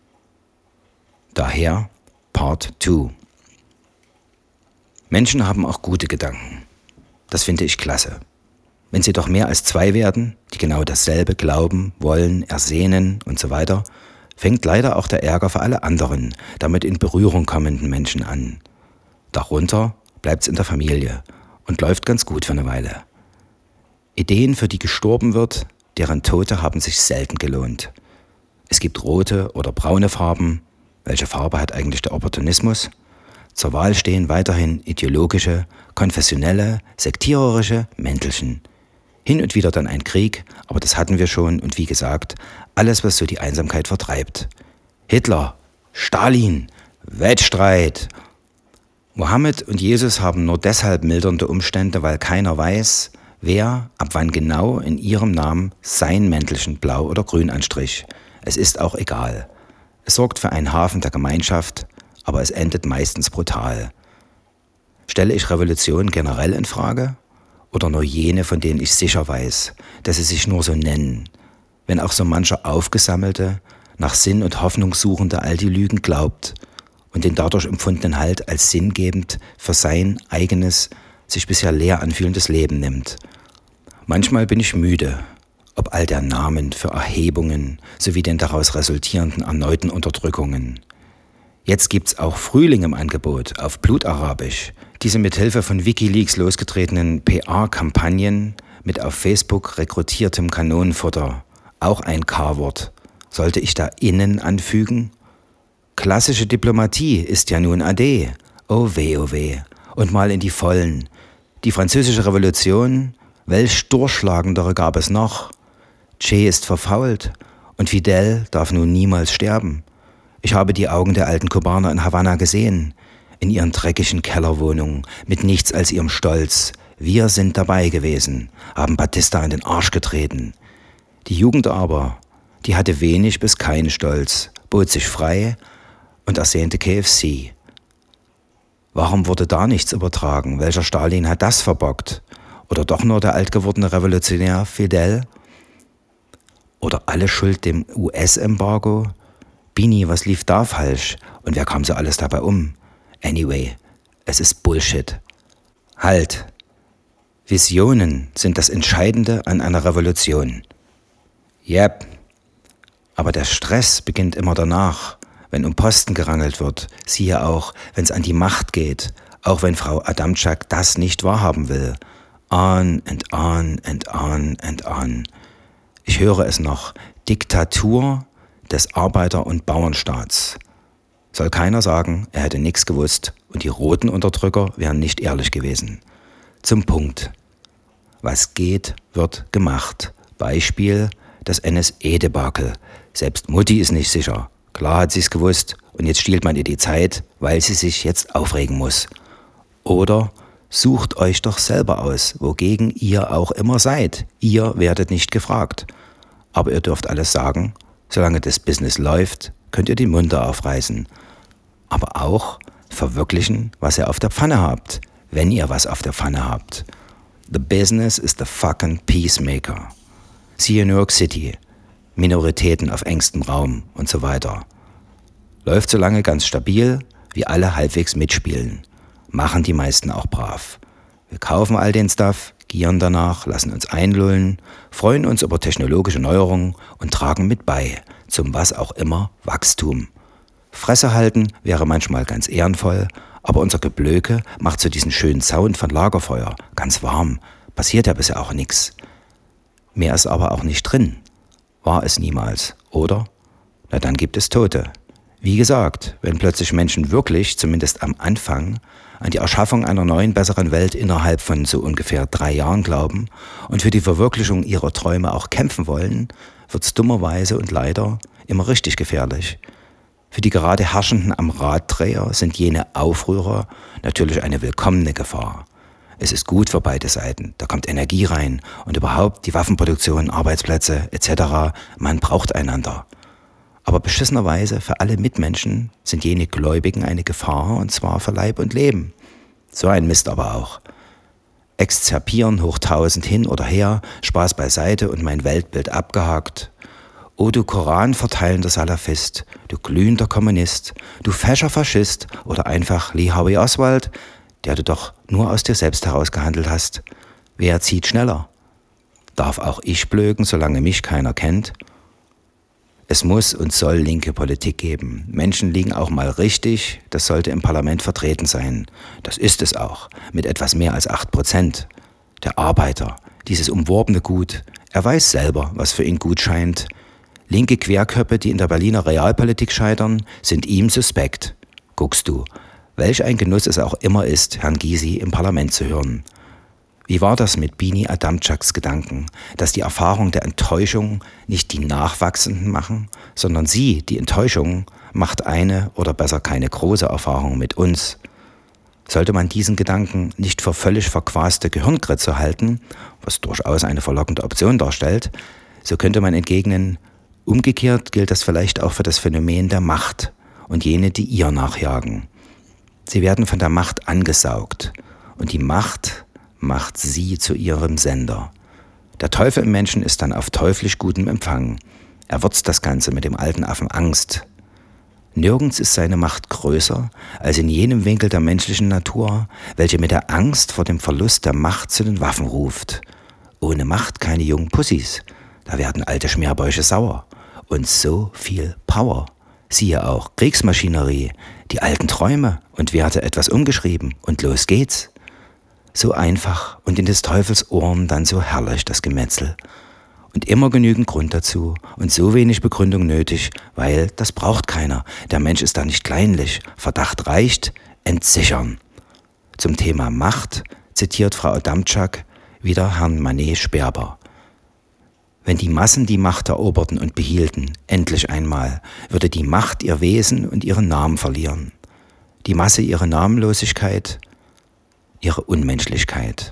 Daher Part zwei. Menschen haben auch gute Gedanken. Das finde ich klasse. Wenn sie doch mehr als zwei werden, die genau dasselbe glauben, wollen, ersehnen und so weiter, fängt leider auch der Ärger für alle anderen, damit in Berührung kommenden Menschen an. Darunter bleibt's in der Familie und läuft ganz gut für eine Weile. Ideen, für die gestorben wird, deren Tote haben sich selten gelohnt. Es gibt rote oder braune Farben. Welche Farbe hat eigentlich der Opportunismus? Zur Wahl stehen weiterhin ideologische, konfessionelle, sektiererische Mäntelchen. Hin und wieder dann ein Krieg, aber das hatten wir schon und wie gesagt, alles, was so die Einsamkeit vertreibt. Hitler, Stalin, Wettstreit. Mohammed und Jesus haben nur deshalb mildernde Umstände, weil keiner weiß, wer ab wann genau in ihrem Namen sein Mäntelchen blau oder grün anstrich. Es ist auch egal. Es sorgt für einen Hafen der Gemeinschaft, aber es endet meistens brutal. Stelle ich Revolution generell in Frage? Oder nur jene, von denen ich sicher weiß, dass sie sich nur so nennen, wenn auch so mancher Aufgesammelte, nach Sinn und Hoffnung suchende all die Lügen glaubt und den dadurch empfundenen Halt als sinngebend für sein eigenes, sich bisher leer anfühlendes Leben nimmt. Manchmal bin ich müde, ob all der Namen für Erhebungen sowie den daraus resultierenden erneuten Unterdrückungen. Jetzt gibt's auch Frühling im Angebot auf Blutarabisch. Diese mithilfe von WikiLeaks losgetretenen P R-Kampagnen mit auf Facebook rekrutiertem Kanonenfutter. Auch ein K-Wort. Sollte ich da innen anfügen? Klassische Diplomatie ist ja nun ade. Oh weh, oh weh. Und mal in die Vollen. Die Französische Revolution Welch durchschlagendere gab es noch? Che ist verfault und Fidel darf nun niemals sterben. Ich habe die Augen der alten Kubaner in Havanna gesehen, in ihren dreckigen Kellerwohnungen, mit nichts als ihrem Stolz. Wir sind dabei gewesen, haben Batista in den Arsch getreten. Die Jugend aber, die hatte wenig bis keinen Stolz, bot sich frei und ersehnte K F C. Warum wurde da nichts übertragen? Welcher Stalin hat das verbockt? Oder doch nur der altgewordene Revolutionär Fidel? Oder alle Schuld dem U S-Embargo? Bini, was lief da falsch? Und wer kam so alles dabei um? Anyway, es ist Bullshit. Halt! Visionen sind das Entscheidende an einer Revolution. Yep. Aber der Stress beginnt immer danach, wenn um Posten gerangelt wird. Siehe auch, wenn es an die Macht geht, auch wenn Frau Adamczak das nicht wahrhaben will. On and on and on and on. Ich höre es noch. Diktatur des Arbeiter- und Bauernstaats. Soll keiner sagen, er hätte nichts gewusst und die roten Unterdrücker wären nicht ehrlich gewesen. Zum Punkt. Was geht, wird gemacht. Beispiel das N S E-Debakel. Selbst Mutti ist nicht sicher. Klar hat sie es gewusst und jetzt stiehlt man ihr die Zeit, weil sie sich jetzt aufregen muss. Oder sucht euch doch selber aus, wogegen ihr auch immer seid. Ihr werdet nicht gefragt. Aber ihr dürft alles sagen. Solange das Business läuft, könnt ihr die Munde aufreißen. Aber auch verwirklichen, was ihr auf der Pfanne habt, wenn ihr was auf der Pfanne habt. The business is the fucking peacemaker. Siehe New York City, Minoritäten auf engstem Raum und so weiter. Läuft so lange ganz stabil, wie alle halbwegs mitspielen. Machen die meisten auch brav. Wir kaufen all den Stuff, gieren danach, lassen uns einlullen, freuen uns über technologische Neuerungen und tragen mit bei, zum was auch immer Wachstum. Fresse halten wäre manchmal ganz ehrenvoll, aber unser Geblöke macht so diesen schönen Sound von Lagerfeuer, ganz warm, passiert ja bisher auch nichts. Mehr ist aber auch nicht drin. War es niemals, oder? Na dann gibt es Tote. Wie gesagt, wenn plötzlich Menschen wirklich, zumindest am Anfang, an die Erschaffung einer neuen, besseren Welt innerhalb von so ungefähr drei Jahren glauben und für die Verwirklichung ihrer Träume auch kämpfen wollen, wird's dummerweise und leider immer richtig gefährlich. Für die gerade Herrschenden am Raddreher sind jene Aufrührer natürlich eine willkommene Gefahr. Es ist gut für beide Seiten, da kommt Energie rein und überhaupt die Waffenproduktion, Arbeitsplätze et cetera. Man braucht einander. Aber beschissenerweise für alle Mitmenschen sind jene Gläubigen eine Gefahr, und zwar für Leib und Leben. So ein Mist aber auch. Exzerpieren hoch tausend hin oder her, Spaß beiseite und mein Weltbild abgehakt. O du Koran verteilender Salafist, du glühender Kommunist, du fescher Faschist oder einfach Lee Harvey Oswald, der du doch nur aus dir selbst heraus gehandelt hast. Wer zieht schneller? Darf auch ich blöken, solange mich keiner kennt? Es muss und soll linke Politik geben. Menschen liegen auch mal richtig, das sollte im Parlament vertreten sein. Das ist es auch, mit etwas mehr als acht Prozent. Der Arbeiter, dieses umworbene Gut, er weiß selber, was für ihn gut scheint. Linke Querköpfe, die in der Berliner Realpolitik scheitern, sind ihm suspekt. Guckst du, welch ein Genuss es auch immer ist, Herrn Gysi im Parlament zu hören. Wie war das mit Bini Adamczaks Gedanken, dass die Erfahrung der Enttäuschung nicht die Nachwachsenden machen, sondern sie, die Enttäuschung, macht eine oder besser keine große Erfahrung mit uns. Sollte man diesen Gedanken nicht für völlig verquaste Gehirnkritze halten, was durchaus eine verlockende Option darstellt, so könnte man entgegnen, umgekehrt gilt das vielleicht auch für das Phänomen der Macht und jene, die ihr nachjagen. Sie werden von der Macht angesaugt und die Macht macht sie zu ihrem Sender. Der Teufel im Menschen ist dann auf teuflisch gutem Empfang. Er würzt das Ganze mit dem alten Affen Angst. Nirgends ist seine Macht größer als in jenem Winkel der menschlichen Natur, welche mit der Angst vor dem Verlust der Macht zu den Waffen ruft. Ohne Macht keine jungen Pussys, da werden alte Schmerbäuche sauer. Und so viel Power. Siehe auch Kriegsmaschinerie, die alten Träume und Werte etwas umgeschrieben und los geht's. So einfach und in des Teufels Ohren dann so herrlich das Gemetzel. Und immer genügend Grund dazu und so wenig Begründung nötig, weil das braucht keiner. Der Mensch ist da nicht kleinlich. Verdacht reicht, entsichern. Zum Thema Macht zitiert Frau Adamczak Wieder Herrn Manet Sperber. Wenn die Massen die Macht eroberten und behielten, endlich einmal, würde die Macht ihr Wesen und ihren Namen verlieren. Die Masse ihre Namenlosigkeit, ihre Unmenschlichkeit.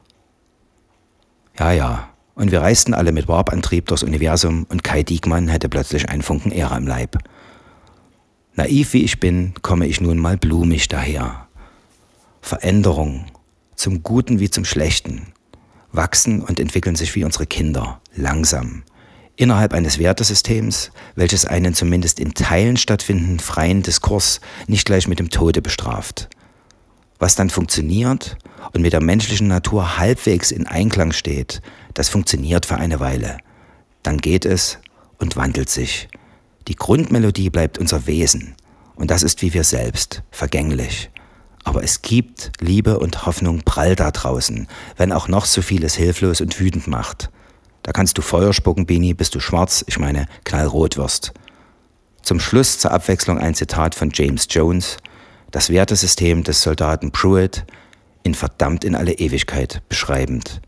Ja, ja, und wir reisten alle mit Warp-Antrieb durchs Universum und Kai Diekmann hätte plötzlich einen Funken Ehre im Leib. Naiv wie ich bin, komme ich nun mal blumig daher. Veränderung, zum Guten wie zum Schlechten, wachsen und entwickeln sich wie unsere Kinder, langsam, innerhalb eines Wertesystems, welches einen zumindest in Teilen stattfindenden freien Diskurs nicht gleich mit dem Tode bestraft. Was dann funktioniert und mit der menschlichen Natur halbwegs in Einklang steht, das funktioniert für eine Weile. Dann geht es und wandelt sich. Die Grundmelodie bleibt unser Wesen und das ist wie wir selbst, vergänglich. Aber es gibt Liebe und Hoffnung prall da draußen, wenn auch noch so vieles hilflos und wütend macht. Da kannst du Feuer spucken, Bini, bis du schwarz, ich meine knallrot wirst. Zum Schluss zur Abwechslung ein Zitat von James Jones, das Wertesystem des Soldaten Pruitt in verdammt in alle Ewigkeit beschreibend.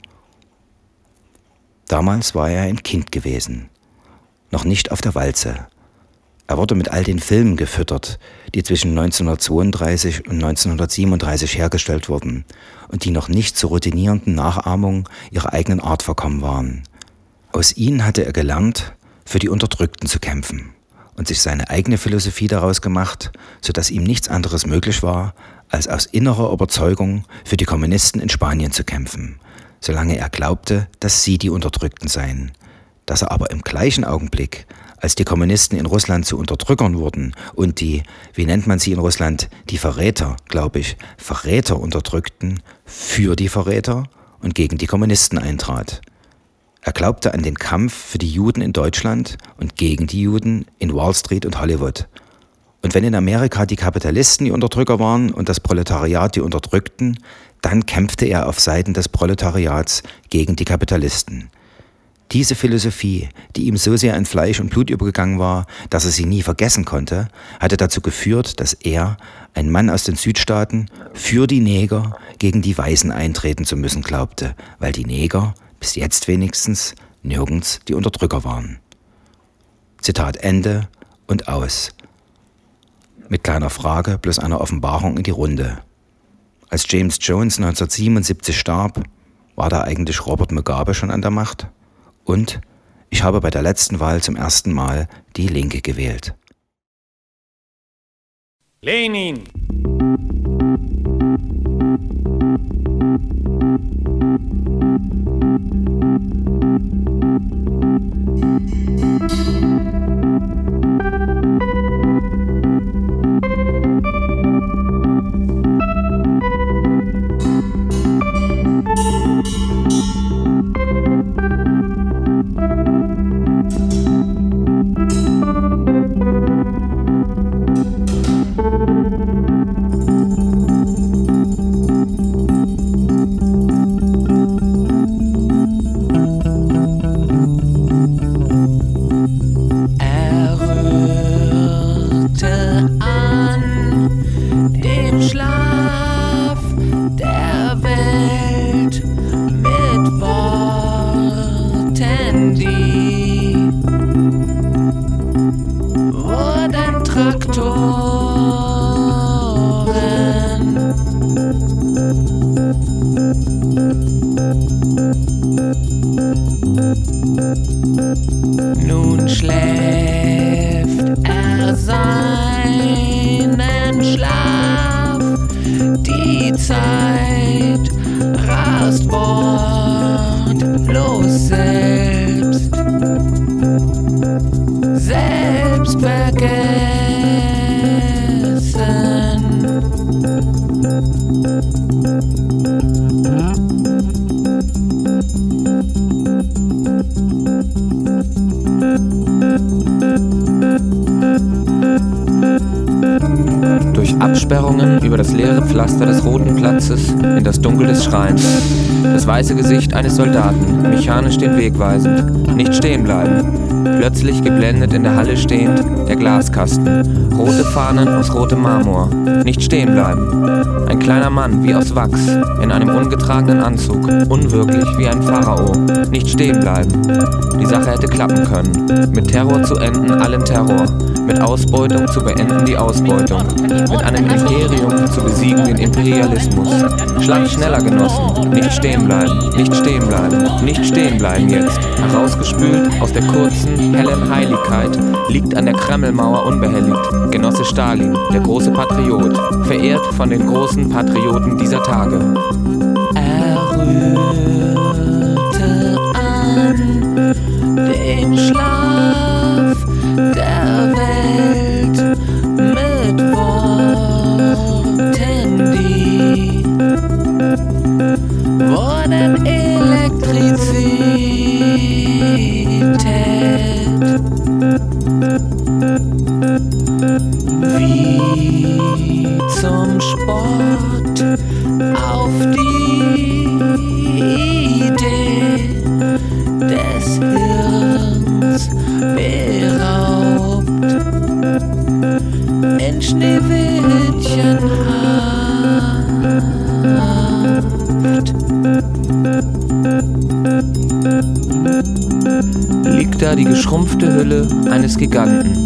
Damals war er ein Kind gewesen, noch nicht auf der Walze. Er wurde mit all den Filmen gefüttert, die zwischen neunzehnhundertzweiunddreißig und neunzehnhundertsiebenunddreißig hergestellt wurden und die noch nicht zur routinierenden Nachahmung ihrer eigenen Art verkommen waren. Aus ihnen hatte er gelernt, für die Unterdrückten zu kämpfen und sich seine eigene Philosophie daraus gemacht, sodass ihm nichts anderes möglich war, als aus innerer Überzeugung für die Kommunisten in Spanien zu kämpfen, solange er glaubte, dass sie die Unterdrückten seien. Dass er aber im gleichen Augenblick, als die Kommunisten in Russland zu Unterdrückern wurden und die, wie nennt man sie in Russland, die Verräter, glaube ich, Verräter unterdrückten, für die Verräter und gegen die Kommunisten eintrat. Er glaubte an den Kampf für die Juden in Deutschland und gegen die Juden in Wall Street und Hollywood. Und wenn in Amerika die Kapitalisten die Unterdrücker waren und das Proletariat die Unterdrückten, dann kämpfte er auf Seiten des Proletariats gegen die Kapitalisten. Diese Philosophie, die ihm so sehr in Fleisch und Blut übergegangen war, dass er sie nie vergessen konnte, hatte dazu geführt, dass er, ein Mann aus den Südstaaten, für die Neger gegen die Weißen eintreten zu müssen glaubte, weil die Neger, bis jetzt wenigstens, nirgends die Unterdrücker waren. Zitat Ende und aus. Mit kleiner Frage plus einer Offenbarung in die Runde. Als James Jones neunzehnhundertsiebenundsiebzig starb, war da eigentlich Robert Mugabe schon an der Macht? Und ich habe bei der letzten Wahl zum ersten Mal die Linke gewählt. Lenin! Nun schläft er seinen Schlaf, die Zeit rast wortlos selbst, selbst vergessen. Durch Absperrungen über das leere Pflaster des Roten Platzes in das Dunkel des Schreins. Das weiße Gesicht eines Soldaten, mechanisch den Weg weisend. Nicht stehen bleiben. Plötzlich geblendet in der Halle stehend, der Glaskasten. Rote Fahnen aus rotem Marmor. Nicht stehen bleiben. Ein kleiner Mann, wie aus Wachs, in einem ungetragenen Anzug. Unwirklich wie ein Pharao. Nicht stehen bleiben. Die Sache hätte klappen können. Mit Terror zu enden, allen Terror. Mit Ausbeutung zu beenden, die Ausbeutung. Mit einem Imperium zu besiegen, den Imperialismus. Schlag schneller, Genossen. Nicht stehen bleiben. Nicht stehen bleiben. Nicht stehen bleiben jetzt. Herausgespült aus der kurzen, hellen Heiligkeit liegt an der Kremlmauer unbehelligt Genosse Stalin, der große Patriot, verehrt von den großen Patrioten dieser Tage. Er rührte an dem Schlaf der Welt mit Worten, die wurden Elektrizität. Wie zum Sport auf die Idee des Hirns beraubt, in Schneewittchenhaft. Liegt da die geschrumpfte Hülle eines Giganten.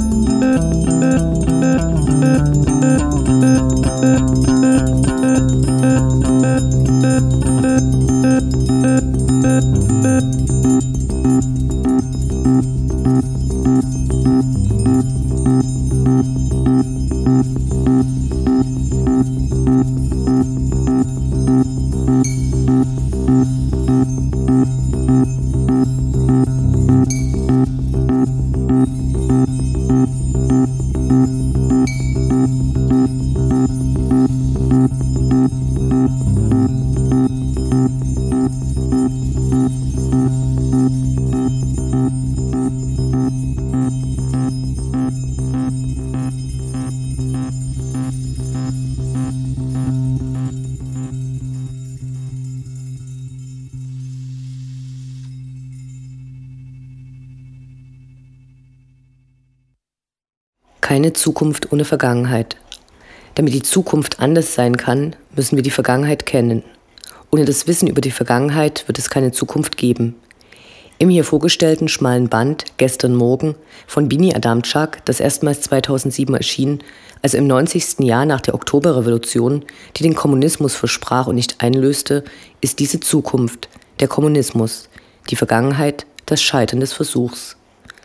Keine Zukunft ohne Vergangenheit. Damit die Zukunft anders sein kann, müssen wir die Vergangenheit kennen. Ohne das Wissen über die Vergangenheit wird es keine Zukunft geben. Im hier vorgestellten schmalen Band Gestern Morgen von Bini Adamczak, das erstmals zweitausendsieben erschien, also im neunzigsten Jahr nach der Oktoberrevolution, die den Kommunismus versprach und nicht einlöste, ist diese Zukunft, der Kommunismus, die Vergangenheit, das Scheitern des Versuchs.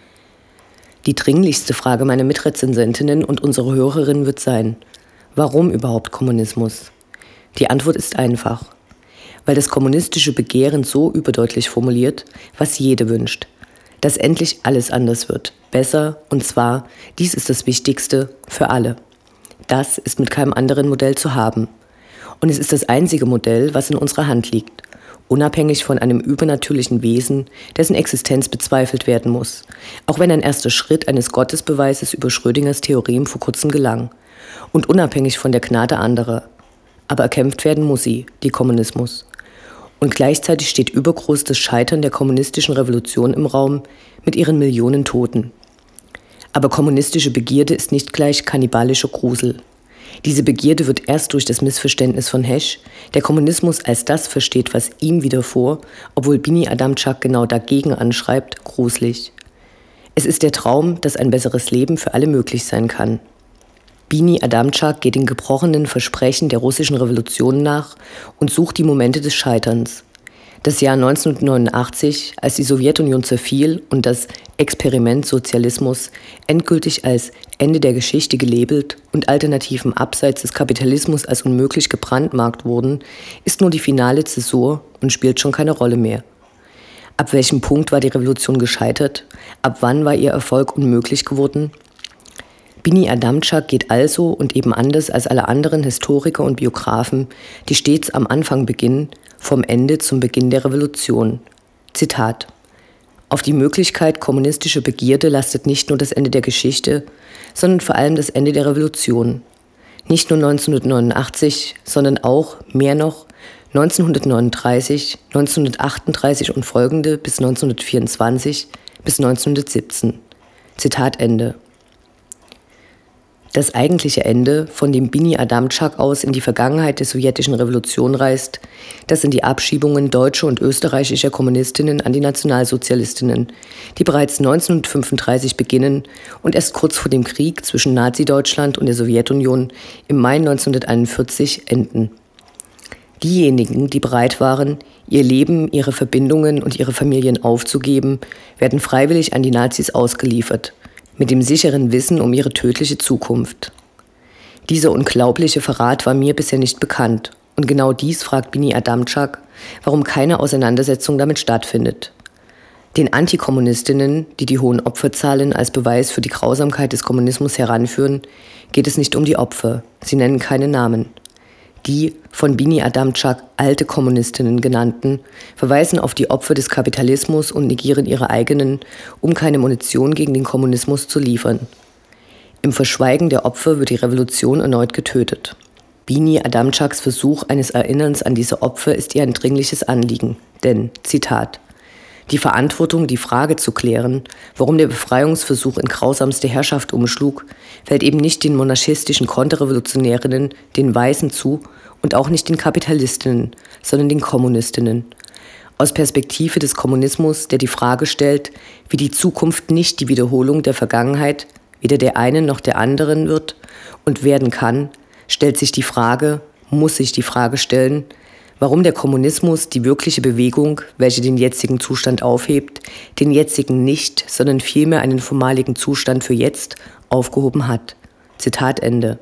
Die dringlichste Frage meiner Mitrezensentinnen und unserer Hörerinnen wird sein: Warum überhaupt Kommunismus? Die Antwort ist einfach. Weil das kommunistische Begehren so überdeutlich formuliert, was jede wünscht: dass endlich alles anders wird, besser, und zwar, dies ist das Wichtigste, für alle. Das ist mit keinem anderen Modell zu haben. Und es ist das einzige Modell, was in unserer Hand liegt. Unabhängig von einem übernatürlichen Wesen, dessen Existenz bezweifelt werden muss, auch wenn ein erster Schritt eines Gottesbeweises über Schrödingers Theorem vor kurzem gelang, und unabhängig von der Gnade anderer. Aber erkämpft werden muss sie, die Kommunismus. Und gleichzeitig steht übergroß das Scheitern der kommunistischen Revolution im Raum mit ihren Millionen Toten. Aber kommunistische Begierde ist nicht gleich kannibalischer Grusel. Diese Begierde wird erst durch das Missverständnis von Hesch, der Kommunismus als das versteht, was ihm widerfuhr, obwohl Bini Adamczak genau dagegen anschreibt, gruselig. Es ist der Traum, dass ein besseres Leben für alle möglich sein kann. Bini Adamczak geht den gebrochenen Versprechen der russischen Revolution nach und sucht die Momente des Scheiterns. Das Jahr neunzehnhundertneunundachtzig, als die Sowjetunion zerfiel und das Experiment Sozialismus endgültig als Ende der Geschichte gelabelt und Alternativen abseits des Kapitalismus als unmöglich gebrandmarkt wurden, ist nur die finale Zäsur und spielt schon keine Rolle mehr. Ab welchem Punkt war die Revolution gescheitert? Ab wann war ihr Erfolg unmöglich geworden? Bini Adamczak geht also, und eben anders als alle anderen Historiker und Biografen, die stets am Anfang beginnen, vom Ende zum Beginn der Revolution. Zitat: Auf die Möglichkeit kommunistischer Begierde lastet nicht nur das Ende der Geschichte, sondern vor allem das Ende der Revolution. Nicht nur neunzehnhundertneunundachtzig, sondern auch, mehr noch, neunzehnhundertneununddreißig, neunzehnhundertachtunddreißig und folgende bis neunzehnhundertvierundzwanzig, bis neunzehnhundertsiebzehn. Zitat Ende. Das eigentliche Ende, von dem Bini Adamczak aus in die Vergangenheit der sowjetischen Revolution reist, das sind die Abschiebungen deutscher und österreichischer Kommunistinnen an die Nationalsozialistinnen, die bereits neunzehnhundertfünfunddreißig beginnen und erst kurz vor dem Krieg zwischen Nazi-Deutschland und der Sowjetunion im Mai neunzehnhunderteinundvierzig enden. Diejenigen, die bereit waren, ihr Leben, ihre Verbindungen und ihre Familien aufzugeben, werden freiwillig an die Nazis ausgeliefert, mit dem sicheren Wissen um ihre tödliche Zukunft. Dieser unglaubliche Verrat war mir bisher nicht bekannt und genau dies fragt Bini Adamczak, warum keine Auseinandersetzung damit stattfindet. Den Antikommunistinnen, die die hohen Opferzahlen als Beweis für die Grausamkeit des Kommunismus heranführen, geht es nicht um die Opfer, sie nennen keine Namen. Die von Bini Adamczak alte Kommunistinnen genannten, verweisen auf die Opfer des Kapitalismus und negieren ihre eigenen, um keine Munition gegen den Kommunismus zu liefern. Im Verschweigen der Opfer wird die Revolution erneut getötet. Bini Adamczaks Versuch eines Erinnerns an diese Opfer ist ihr ein dringliches Anliegen, denn, Zitat, die Verantwortung, die Frage zu klären, warum der Befreiungsversuch in grausamste Herrschaft umschlug, fällt eben nicht den monarchistischen Konterrevolutionärinnen, den Weißen zu und auch nicht den Kapitalistinnen, sondern den Kommunistinnen. Aus Perspektive des Kommunismus, der die Frage stellt, wie die Zukunft nicht die Wiederholung der Vergangenheit, weder der einen noch der anderen wird und werden kann, stellt sich die Frage, muss sich die Frage stellen, warum der Kommunismus die wirkliche Bewegung, welche den jetzigen Zustand aufhebt, den jetzigen nicht, sondern vielmehr einen vormaligen Zustand für jetzt aufgehoben hat. Zitat Ende.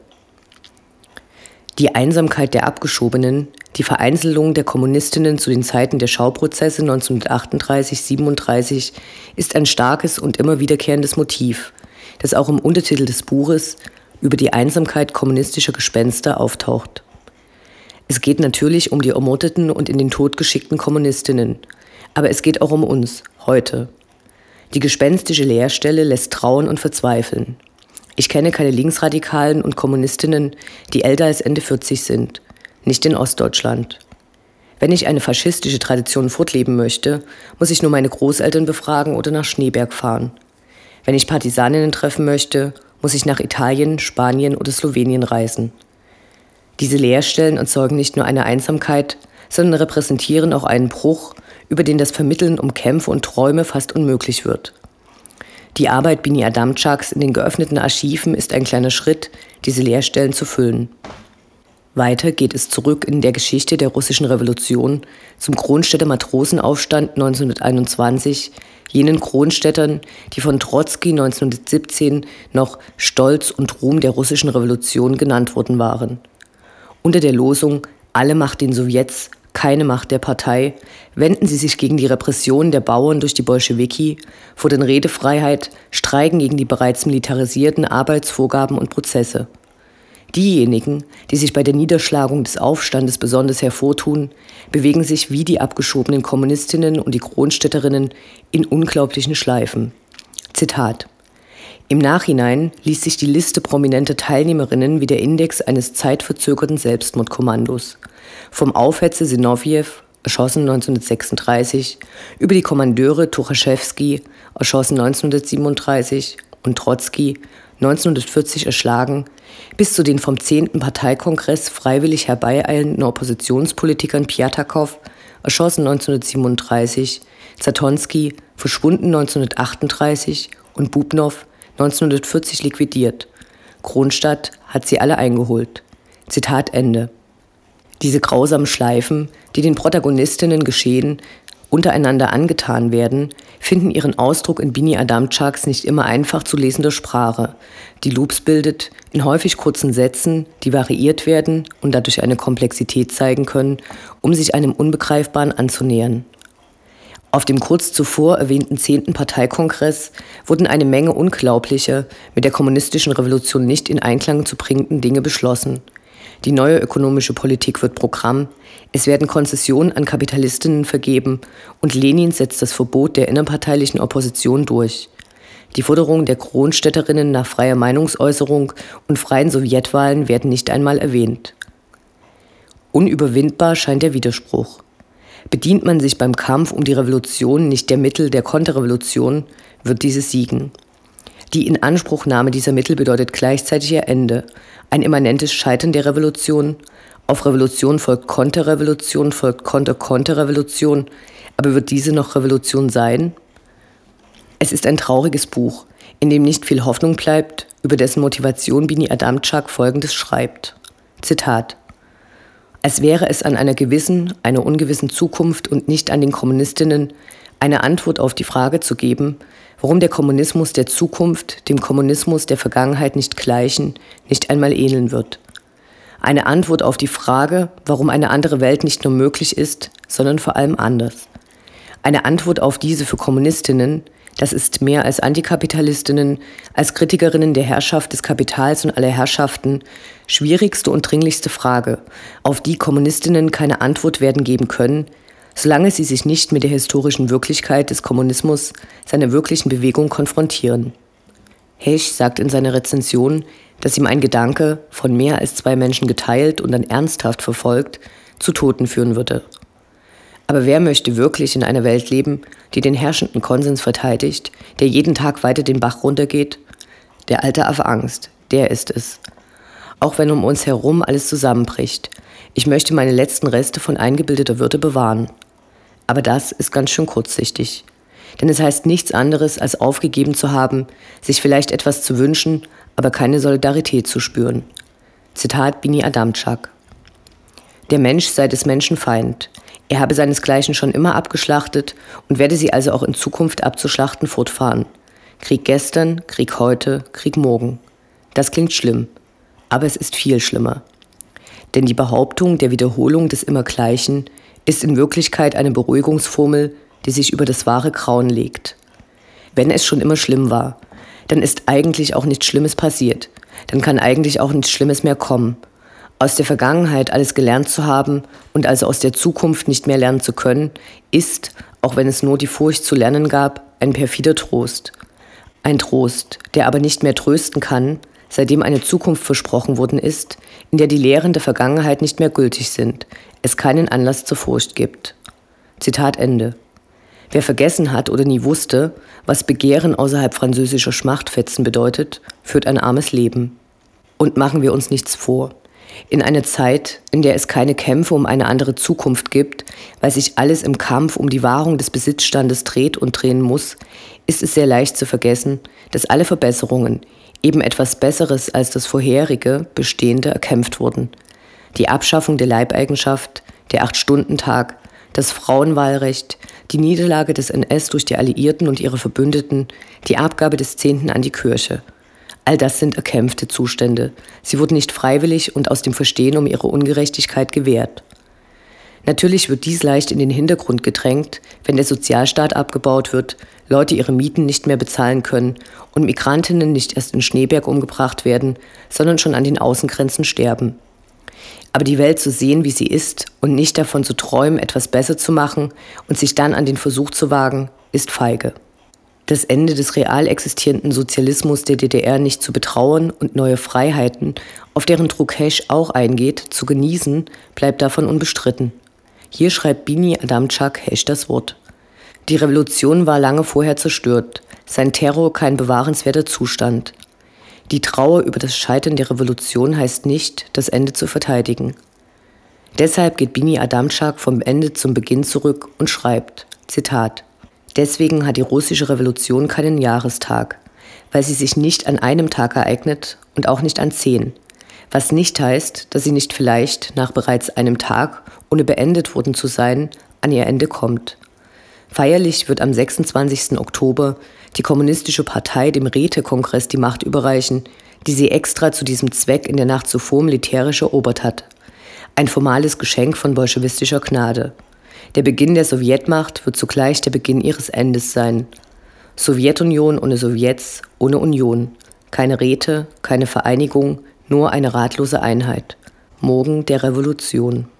Die Einsamkeit der Abgeschobenen, die Vereinzelung der Kommunistinnen zu den Zeiten der Schauprozesse neunzehnhundertachtunddreißig siebenunddreißig ist ein starkes und immer wiederkehrendes Motiv, das auch im Untertitel des Buches über die Einsamkeit kommunistischer Gespenster auftaucht. Es geht natürlich um die ermordeten und in den Tod geschickten Kommunistinnen, aber es geht auch um uns, heute. Die gespenstische Leerstelle lässt trauen und verzweifeln. Ich kenne keine Linksradikalen und Kommunistinnen, die älter als Ende vierzig sind, nicht in Ostdeutschland. Wenn ich eine faschistische Tradition fortleben möchte, muss ich nur meine Großeltern befragen oder nach Schneeberg fahren. Wenn ich Partisaninnen treffen möchte, muss ich nach Italien, Spanien oder Slowenien reisen. Diese Leerstellen erzeugen nicht nur eine Einsamkeit, sondern repräsentieren auch einen Bruch, über den das Vermitteln um Kämpfe und Träume fast unmöglich wird. Die Arbeit Bini Adamczaks in den geöffneten Archiven ist ein kleiner Schritt, diese Leerstellen zu füllen. Weiter geht es zurück in der Geschichte der russischen Revolution zum Kronstädter Matrosenaufstand neunzehnhunderteinundzwanzig, jenen Kronstädtern, die von Trotzki neunzehnhundertsiebzehn noch Stolz und Ruhm der russischen Revolution genannt worden waren. Unter der Losung »Alle Macht den Sowjets, keine Macht der Partei« wenden sie sich gegen die Repression der Bauern durch die Bolschewiki, fordern Redefreiheit, streiken gegen die bereits militarisierten Arbeitsvorgaben und Prozesse. Diejenigen, die sich bei der Niederschlagung des Aufstandes besonders hervortun, bewegen sich wie die abgeschobenen Kommunistinnen und die Kronstädterinnen in unglaublichen Schleifen. Zitat: Im Nachhinein liest sich die Liste prominenter Teilnehmerinnen wie der Index eines zeitverzögerten Selbstmordkommandos. Vom Aufhetzer Sinowjew, erschossen neunzehnhundertsechsunddreißig, über die Kommandeure Tuchaschewski, erschossen neunzehnhundertsiebenunddreißig, und Trotzki, neunzehnhundertvierzig erschlagen, bis zu den vom zehnten Parteikongress freiwillig herbeieilenden Oppositionspolitikern Pjatakow, erschossen neunzehnhundertsiebenunddreißig, Zatonsky, verschwunden neunzehnhundertachtunddreißig und Bubnow, neunzehnhundertvierzig liquidiert. Kronstadt hat sie alle eingeholt. Zitat Ende. Diese grausamen Schleifen, die den Protagonistinnen geschehen, untereinander angetan werden, finden ihren Ausdruck in Bini Adamczaks nicht immer einfach zu lesender Sprache, die Loops bildet, in häufig kurzen Sätzen, die variiert werden und dadurch eine Komplexität zeigen können, um sich einem Unbegreifbaren anzunähern. Auf dem kurz zuvor erwähnten zehnten Parteikongress wurden eine Menge unglaublicher, mit der kommunistischen Revolution nicht in Einklang zu bringenden Dinge beschlossen. Die neue ökonomische Politik wird Programm, es werden Konzessionen an Kapitalistinnen vergeben und Lenin setzt das Verbot der innerparteilichen Opposition durch. Die Forderungen der Kronstädterinnen nach freier Meinungsäußerung und freien Sowjetwahlen werden nicht einmal erwähnt. Unüberwindbar scheint der Widerspruch. Bedient man sich beim Kampf um die Revolution nicht der Mittel der Konterrevolution, wird diese siegen. Die Inanspruchnahme dieser Mittel bedeutet gleichzeitig ihr Ende, ein immanentes Scheitern der Revolution. Auf Revolution folgt Konterrevolution, folgt Konter-Konterrevolution, aber wird diese noch Revolution sein? Es ist ein trauriges Buch, in dem nicht viel Hoffnung bleibt, über dessen Motivation Bini Adamczak Folgendes schreibt. Zitat: Als wäre es an einer gewissen, einer ungewissen Zukunft und nicht an den Kommunistinnen, eine Antwort auf die Frage zu geben, warum der Kommunismus der Zukunft dem Kommunismus der Vergangenheit nicht gleichen, nicht einmal ähneln wird. Eine Antwort auf die Frage, warum eine andere Welt nicht nur möglich ist, sondern vor allem anders. Eine Antwort auf diese für Kommunistinnen, das ist mehr als Antikapitalistinnen, als Kritikerinnen der Herrschaft des Kapitals und aller Herrschaften, schwierigste und dringlichste Frage, auf die Kommunistinnen keine Antwort werden geben können, solange sie sich nicht mit der historischen Wirklichkeit des Kommunismus, seiner wirklichen Bewegung konfrontieren. Hesch sagt in seiner Rezension, dass ihm ein Gedanke, von mehr als zwei Menschen geteilt und dann ernsthaft verfolgt, zu Toten führen würde. Aber wer möchte wirklich in einer Welt leben, die den herrschenden Konsens verteidigt, der jeden Tag weiter den Bach runtergeht? Der alte Affe Angst, der ist es. Auch wenn um uns herum alles zusammenbricht. Ich möchte meine letzten Reste von eingebildeter Würde bewahren. Aber das ist ganz schön kurzsichtig. Denn es heißt nichts anderes, als aufgegeben zu haben, sich vielleicht etwas zu wünschen, aber keine Solidarität zu spüren. Zitat Bini Adamczak. Der Mensch sei des Menschen Feind. Er habe seinesgleichen schon immer abgeschlachtet und werde sie also auch in Zukunft abzuschlachten fortfahren. Krieg gestern, Krieg heute, Krieg morgen. Das klingt schlimm, aber es ist viel schlimmer. Denn die Behauptung der Wiederholung des Immergleichen ist in Wirklichkeit eine Beruhigungsformel, die sich über das wahre Grauen legt. Wenn es schon immer schlimm war, dann ist eigentlich auch nichts Schlimmes passiert. Dann kann eigentlich auch nichts Schlimmes mehr kommen. Aus der Vergangenheit alles gelernt zu haben und also aus der Zukunft nicht mehr lernen zu können, ist, auch wenn es nur die Furcht zu lernen gab, ein perfider Trost. Ein Trost, der aber nicht mehr trösten kann, seitdem eine Zukunft versprochen worden ist, in der die Lehren der Vergangenheit nicht mehr gültig sind, es keinen Anlass zur Furcht gibt. Zitat Ende. Wer vergessen hat oder nie wusste, was Begehren außerhalb französischer Schmachtfetzen bedeutet, führt ein armes Leben. Und machen wir uns nichts vor. In einer Zeit, in der es keine Kämpfe um eine andere Zukunft gibt, weil sich alles im Kampf um die Wahrung des Besitzstandes dreht und drehen muss, ist es sehr leicht zu vergessen, dass alle Verbesserungen, eben etwas Besseres als das vorherige, Bestehende, erkämpft wurden. Die Abschaffung der Leibeigenschaft, der Acht-Stunden-Tag, das Frauenwahlrecht, die Niederlage des N S durch die Alliierten und ihre Verbündeten, die Abgabe des Zehnten an die Kirche. All das sind erkämpfte Zustände. Sie wurden nicht freiwillig und aus dem Verstehen um ihre Ungerechtigkeit gewährt. Natürlich wird dies leicht in den Hintergrund gedrängt, wenn der Sozialstaat abgebaut wird, Leute ihre Mieten nicht mehr bezahlen können und Migrantinnen nicht erst in Schneeberg umgebracht werden, sondern schon an den Außengrenzen sterben. Aber die Welt zu sehen, wie sie ist, und nicht davon zu träumen, etwas besser zu machen und sich dann an den Versuch zu wagen, ist feige. Das Ende des real existierenden Sozialismus der D D R nicht zu betrauern und neue Freiheiten, auf deren Druck Hesch auch eingeht, zu genießen, bleibt davon unbestritten. Hier schreibt Bini Adamczak Hesch das Wort. Die Revolution war lange vorher zerstört, sein Terror kein bewahrenswerter Zustand. Die Trauer über das Scheitern der Revolution heißt nicht, das Ende zu verteidigen. Deshalb geht Bini Adamczak vom Ende zum Beginn zurück und schreibt, Zitat, Deswegen hat die russische Revolution keinen Jahrestag, weil sie sich nicht an einem Tag ereignet und auch nicht an zehn, was nicht heißt, dass sie nicht vielleicht nach bereits einem Tag, ohne beendet worden zu sein, an ihr Ende kommt. Feierlich wird am sechsundzwanzigsten Oktober die Kommunistische Partei dem Rätekongress die Macht überreichen, die sie extra zu diesem Zweck in der Nacht zuvor militärisch erobert hat. Ein formales Geschenk von bolschewistischer Gnade. Der Beginn der Sowjetmacht wird zugleich der Beginn ihres Endes sein. Sowjetunion ohne Sowjets, ohne Union. Keine Räte, keine Vereinigung, nur eine ratlose Einheit. Morgen der Revolution.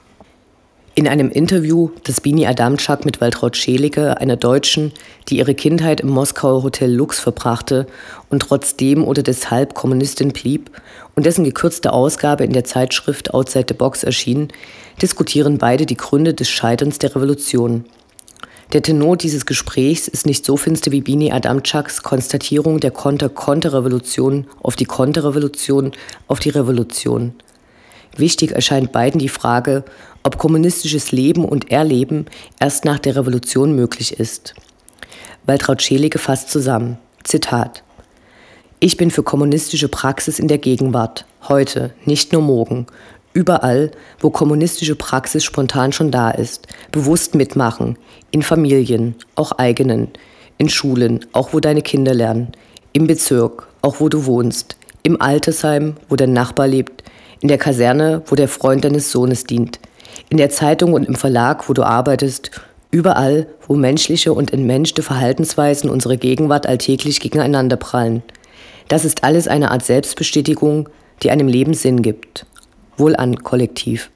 In einem Interview, das Bini Adamczak mit Waltraud Schelige, einer Deutschen, die ihre Kindheit im Moskauer Hotel Lux verbrachte und trotzdem oder deshalb Kommunistin blieb und dessen gekürzte Ausgabe in der Zeitschrift Outside the Box erschien, diskutieren beide die Gründe des Scheiterns der Revolution. Der Tenor dieses Gesprächs ist nicht so finster wie Bini Adamczaks Konstatierung der Konter-Konter-Revolution auf die Konterrevolution auf die Revolution. Wichtig erscheint beiden die Frage, ob kommunistisches Leben und Erleben erst nach der Revolution möglich ist. Waltraud Schelige fasst zusammen, Zitat: Ich bin für kommunistische Praxis in der Gegenwart, heute, nicht nur morgen. Überall, wo kommunistische Praxis spontan schon da ist, bewusst mitmachen, in Familien, auch eigenen, in Schulen, auch wo deine Kinder lernen, im Bezirk, auch wo du wohnst, im Altersheim, wo dein Nachbar lebt, in der Kaserne, wo der Freund deines Sohnes dient, in der Zeitung und im Verlag, wo du arbeitest, überall, wo menschliche und entmenschte Verhaltensweisen unserer Gegenwart alltäglich gegeneinander prallen. Das ist alles eine Art Selbstbestätigung, die einem Leben Sinn gibt. Wohlan, Kollektiv.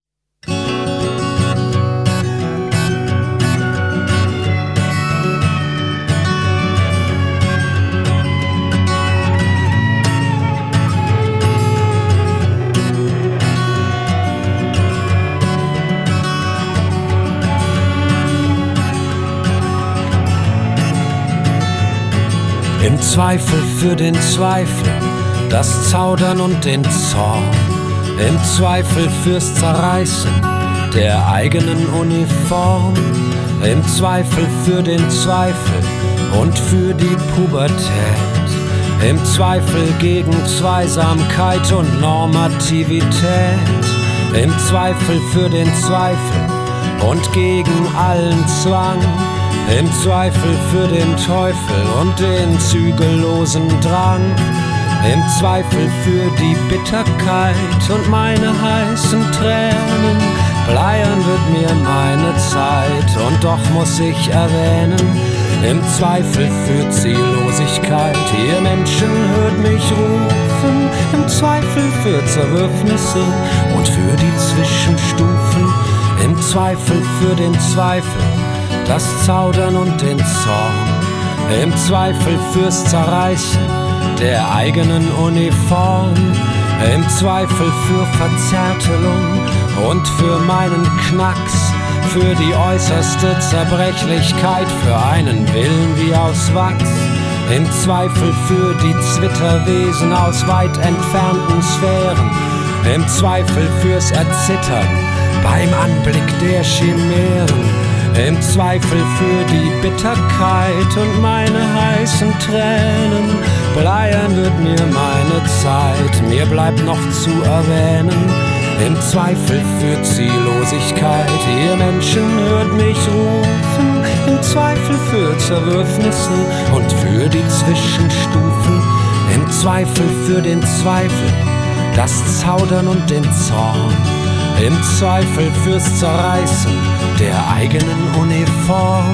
Im Zweifel für den Zweifel, das Zaudern und den Zorn. Im Zweifel fürs Zerreißen der eigenen Uniform. Im Zweifel für den Zweifel und für die Pubertät. Im Zweifel gegen Zweisamkeit und Normativität. Im Zweifel für den Zweifel und gegen allen Zwang. Im Zweifel für den Teufel und den zügellosen Drang. Im Zweifel für die Bitterkeit und meine heißen Tränen. Bleiern wird mir meine Zeit und doch muss ich erwähnen, im Zweifel für Ziellosigkeit, ihr Menschen hört mich rufen. Im Zweifel für Zerwürfnisse und für die Zwischenstufen. Im Zweifel für den Zweifel, das Zaudern und den Zorn. Im Zweifel fürs Zerreißen der eigenen Uniform. Im Zweifel für Verzärtelung und für meinen Knacks. Für die äußerste Zerbrechlichkeit, für einen Willen wie aus Wachs. Im Zweifel für die Zwitterwesen aus weit entfernten Sphären. Im Zweifel fürs Erzittern beim Anblick der Chimären. Im Zweifel für die Bitterkeit und meine heißen Tränen. Bleiern wird mir meine Zeit, mir bleibt noch zu erwähnen. Im Zweifel für Ziellosigkeit, ihr Menschen hört mich rufen. Im Zweifel für Zerwürfnisse und für die Zwischenstufen. Im Zweifel für den Zweifel, das Zaudern und den Zorn. Im Zweifel fürs Zerreißen der eigenen Uniform.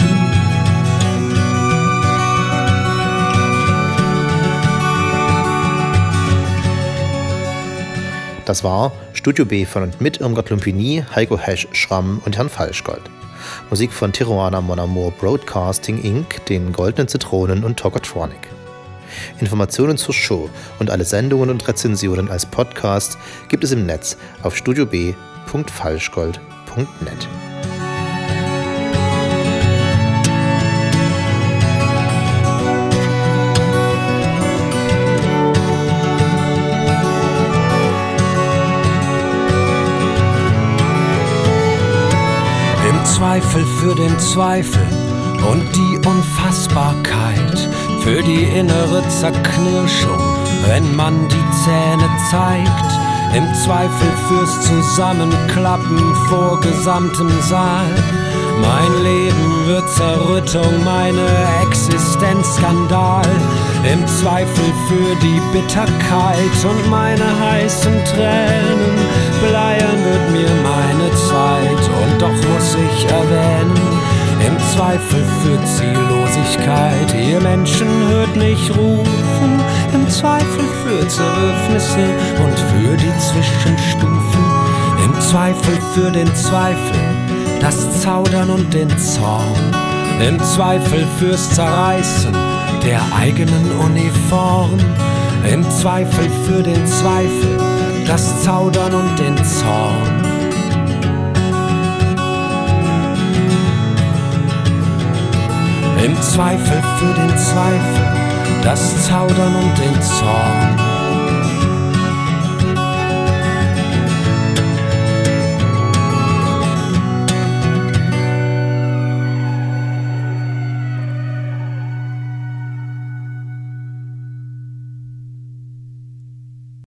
Das war Studio B von und mit Irmgard Lumpini, Heiko Hesch, Schramm und Herrn Falschgold. Musik von Tijuana Mon Amour Broadcasting Incorporated, den Goldenen Zitronen und Tokotronic. Informationen zur Show und alle Sendungen und Rezensionen als Podcast gibt es im Netz auf studio b punkt falschgold punkt net. Im Zweifel für den Zweifel und die Unfassbarkeit, für die innere Zerknirschung, wenn man die Zähne zeigt. Im Zweifel fürs Zusammenklappen vor gesamtem Saal. Mein Leben wird Zerrüttung, meine Existenz Skandal. Im Zweifel für die Bitterkeit und meine heißen Tränen. Bleiern wird mir meine Zeit und doch muss ich erwähnen, im Zweifel für Ziellosigkeit, ihr Menschen hört mich rufen. Im Zweifel für Zerwürfnisse und für die Zwischenstufen. Im Zweifel für den Zweifel, das Zaudern und den Zorn. Im Zweifel fürs Zerreißen der eigenen Uniform. Im Zweifel für den Zweifel, das Zaudern und den Zorn. Im Zweifel für den Zweifel, das Zaudern und den Zorn.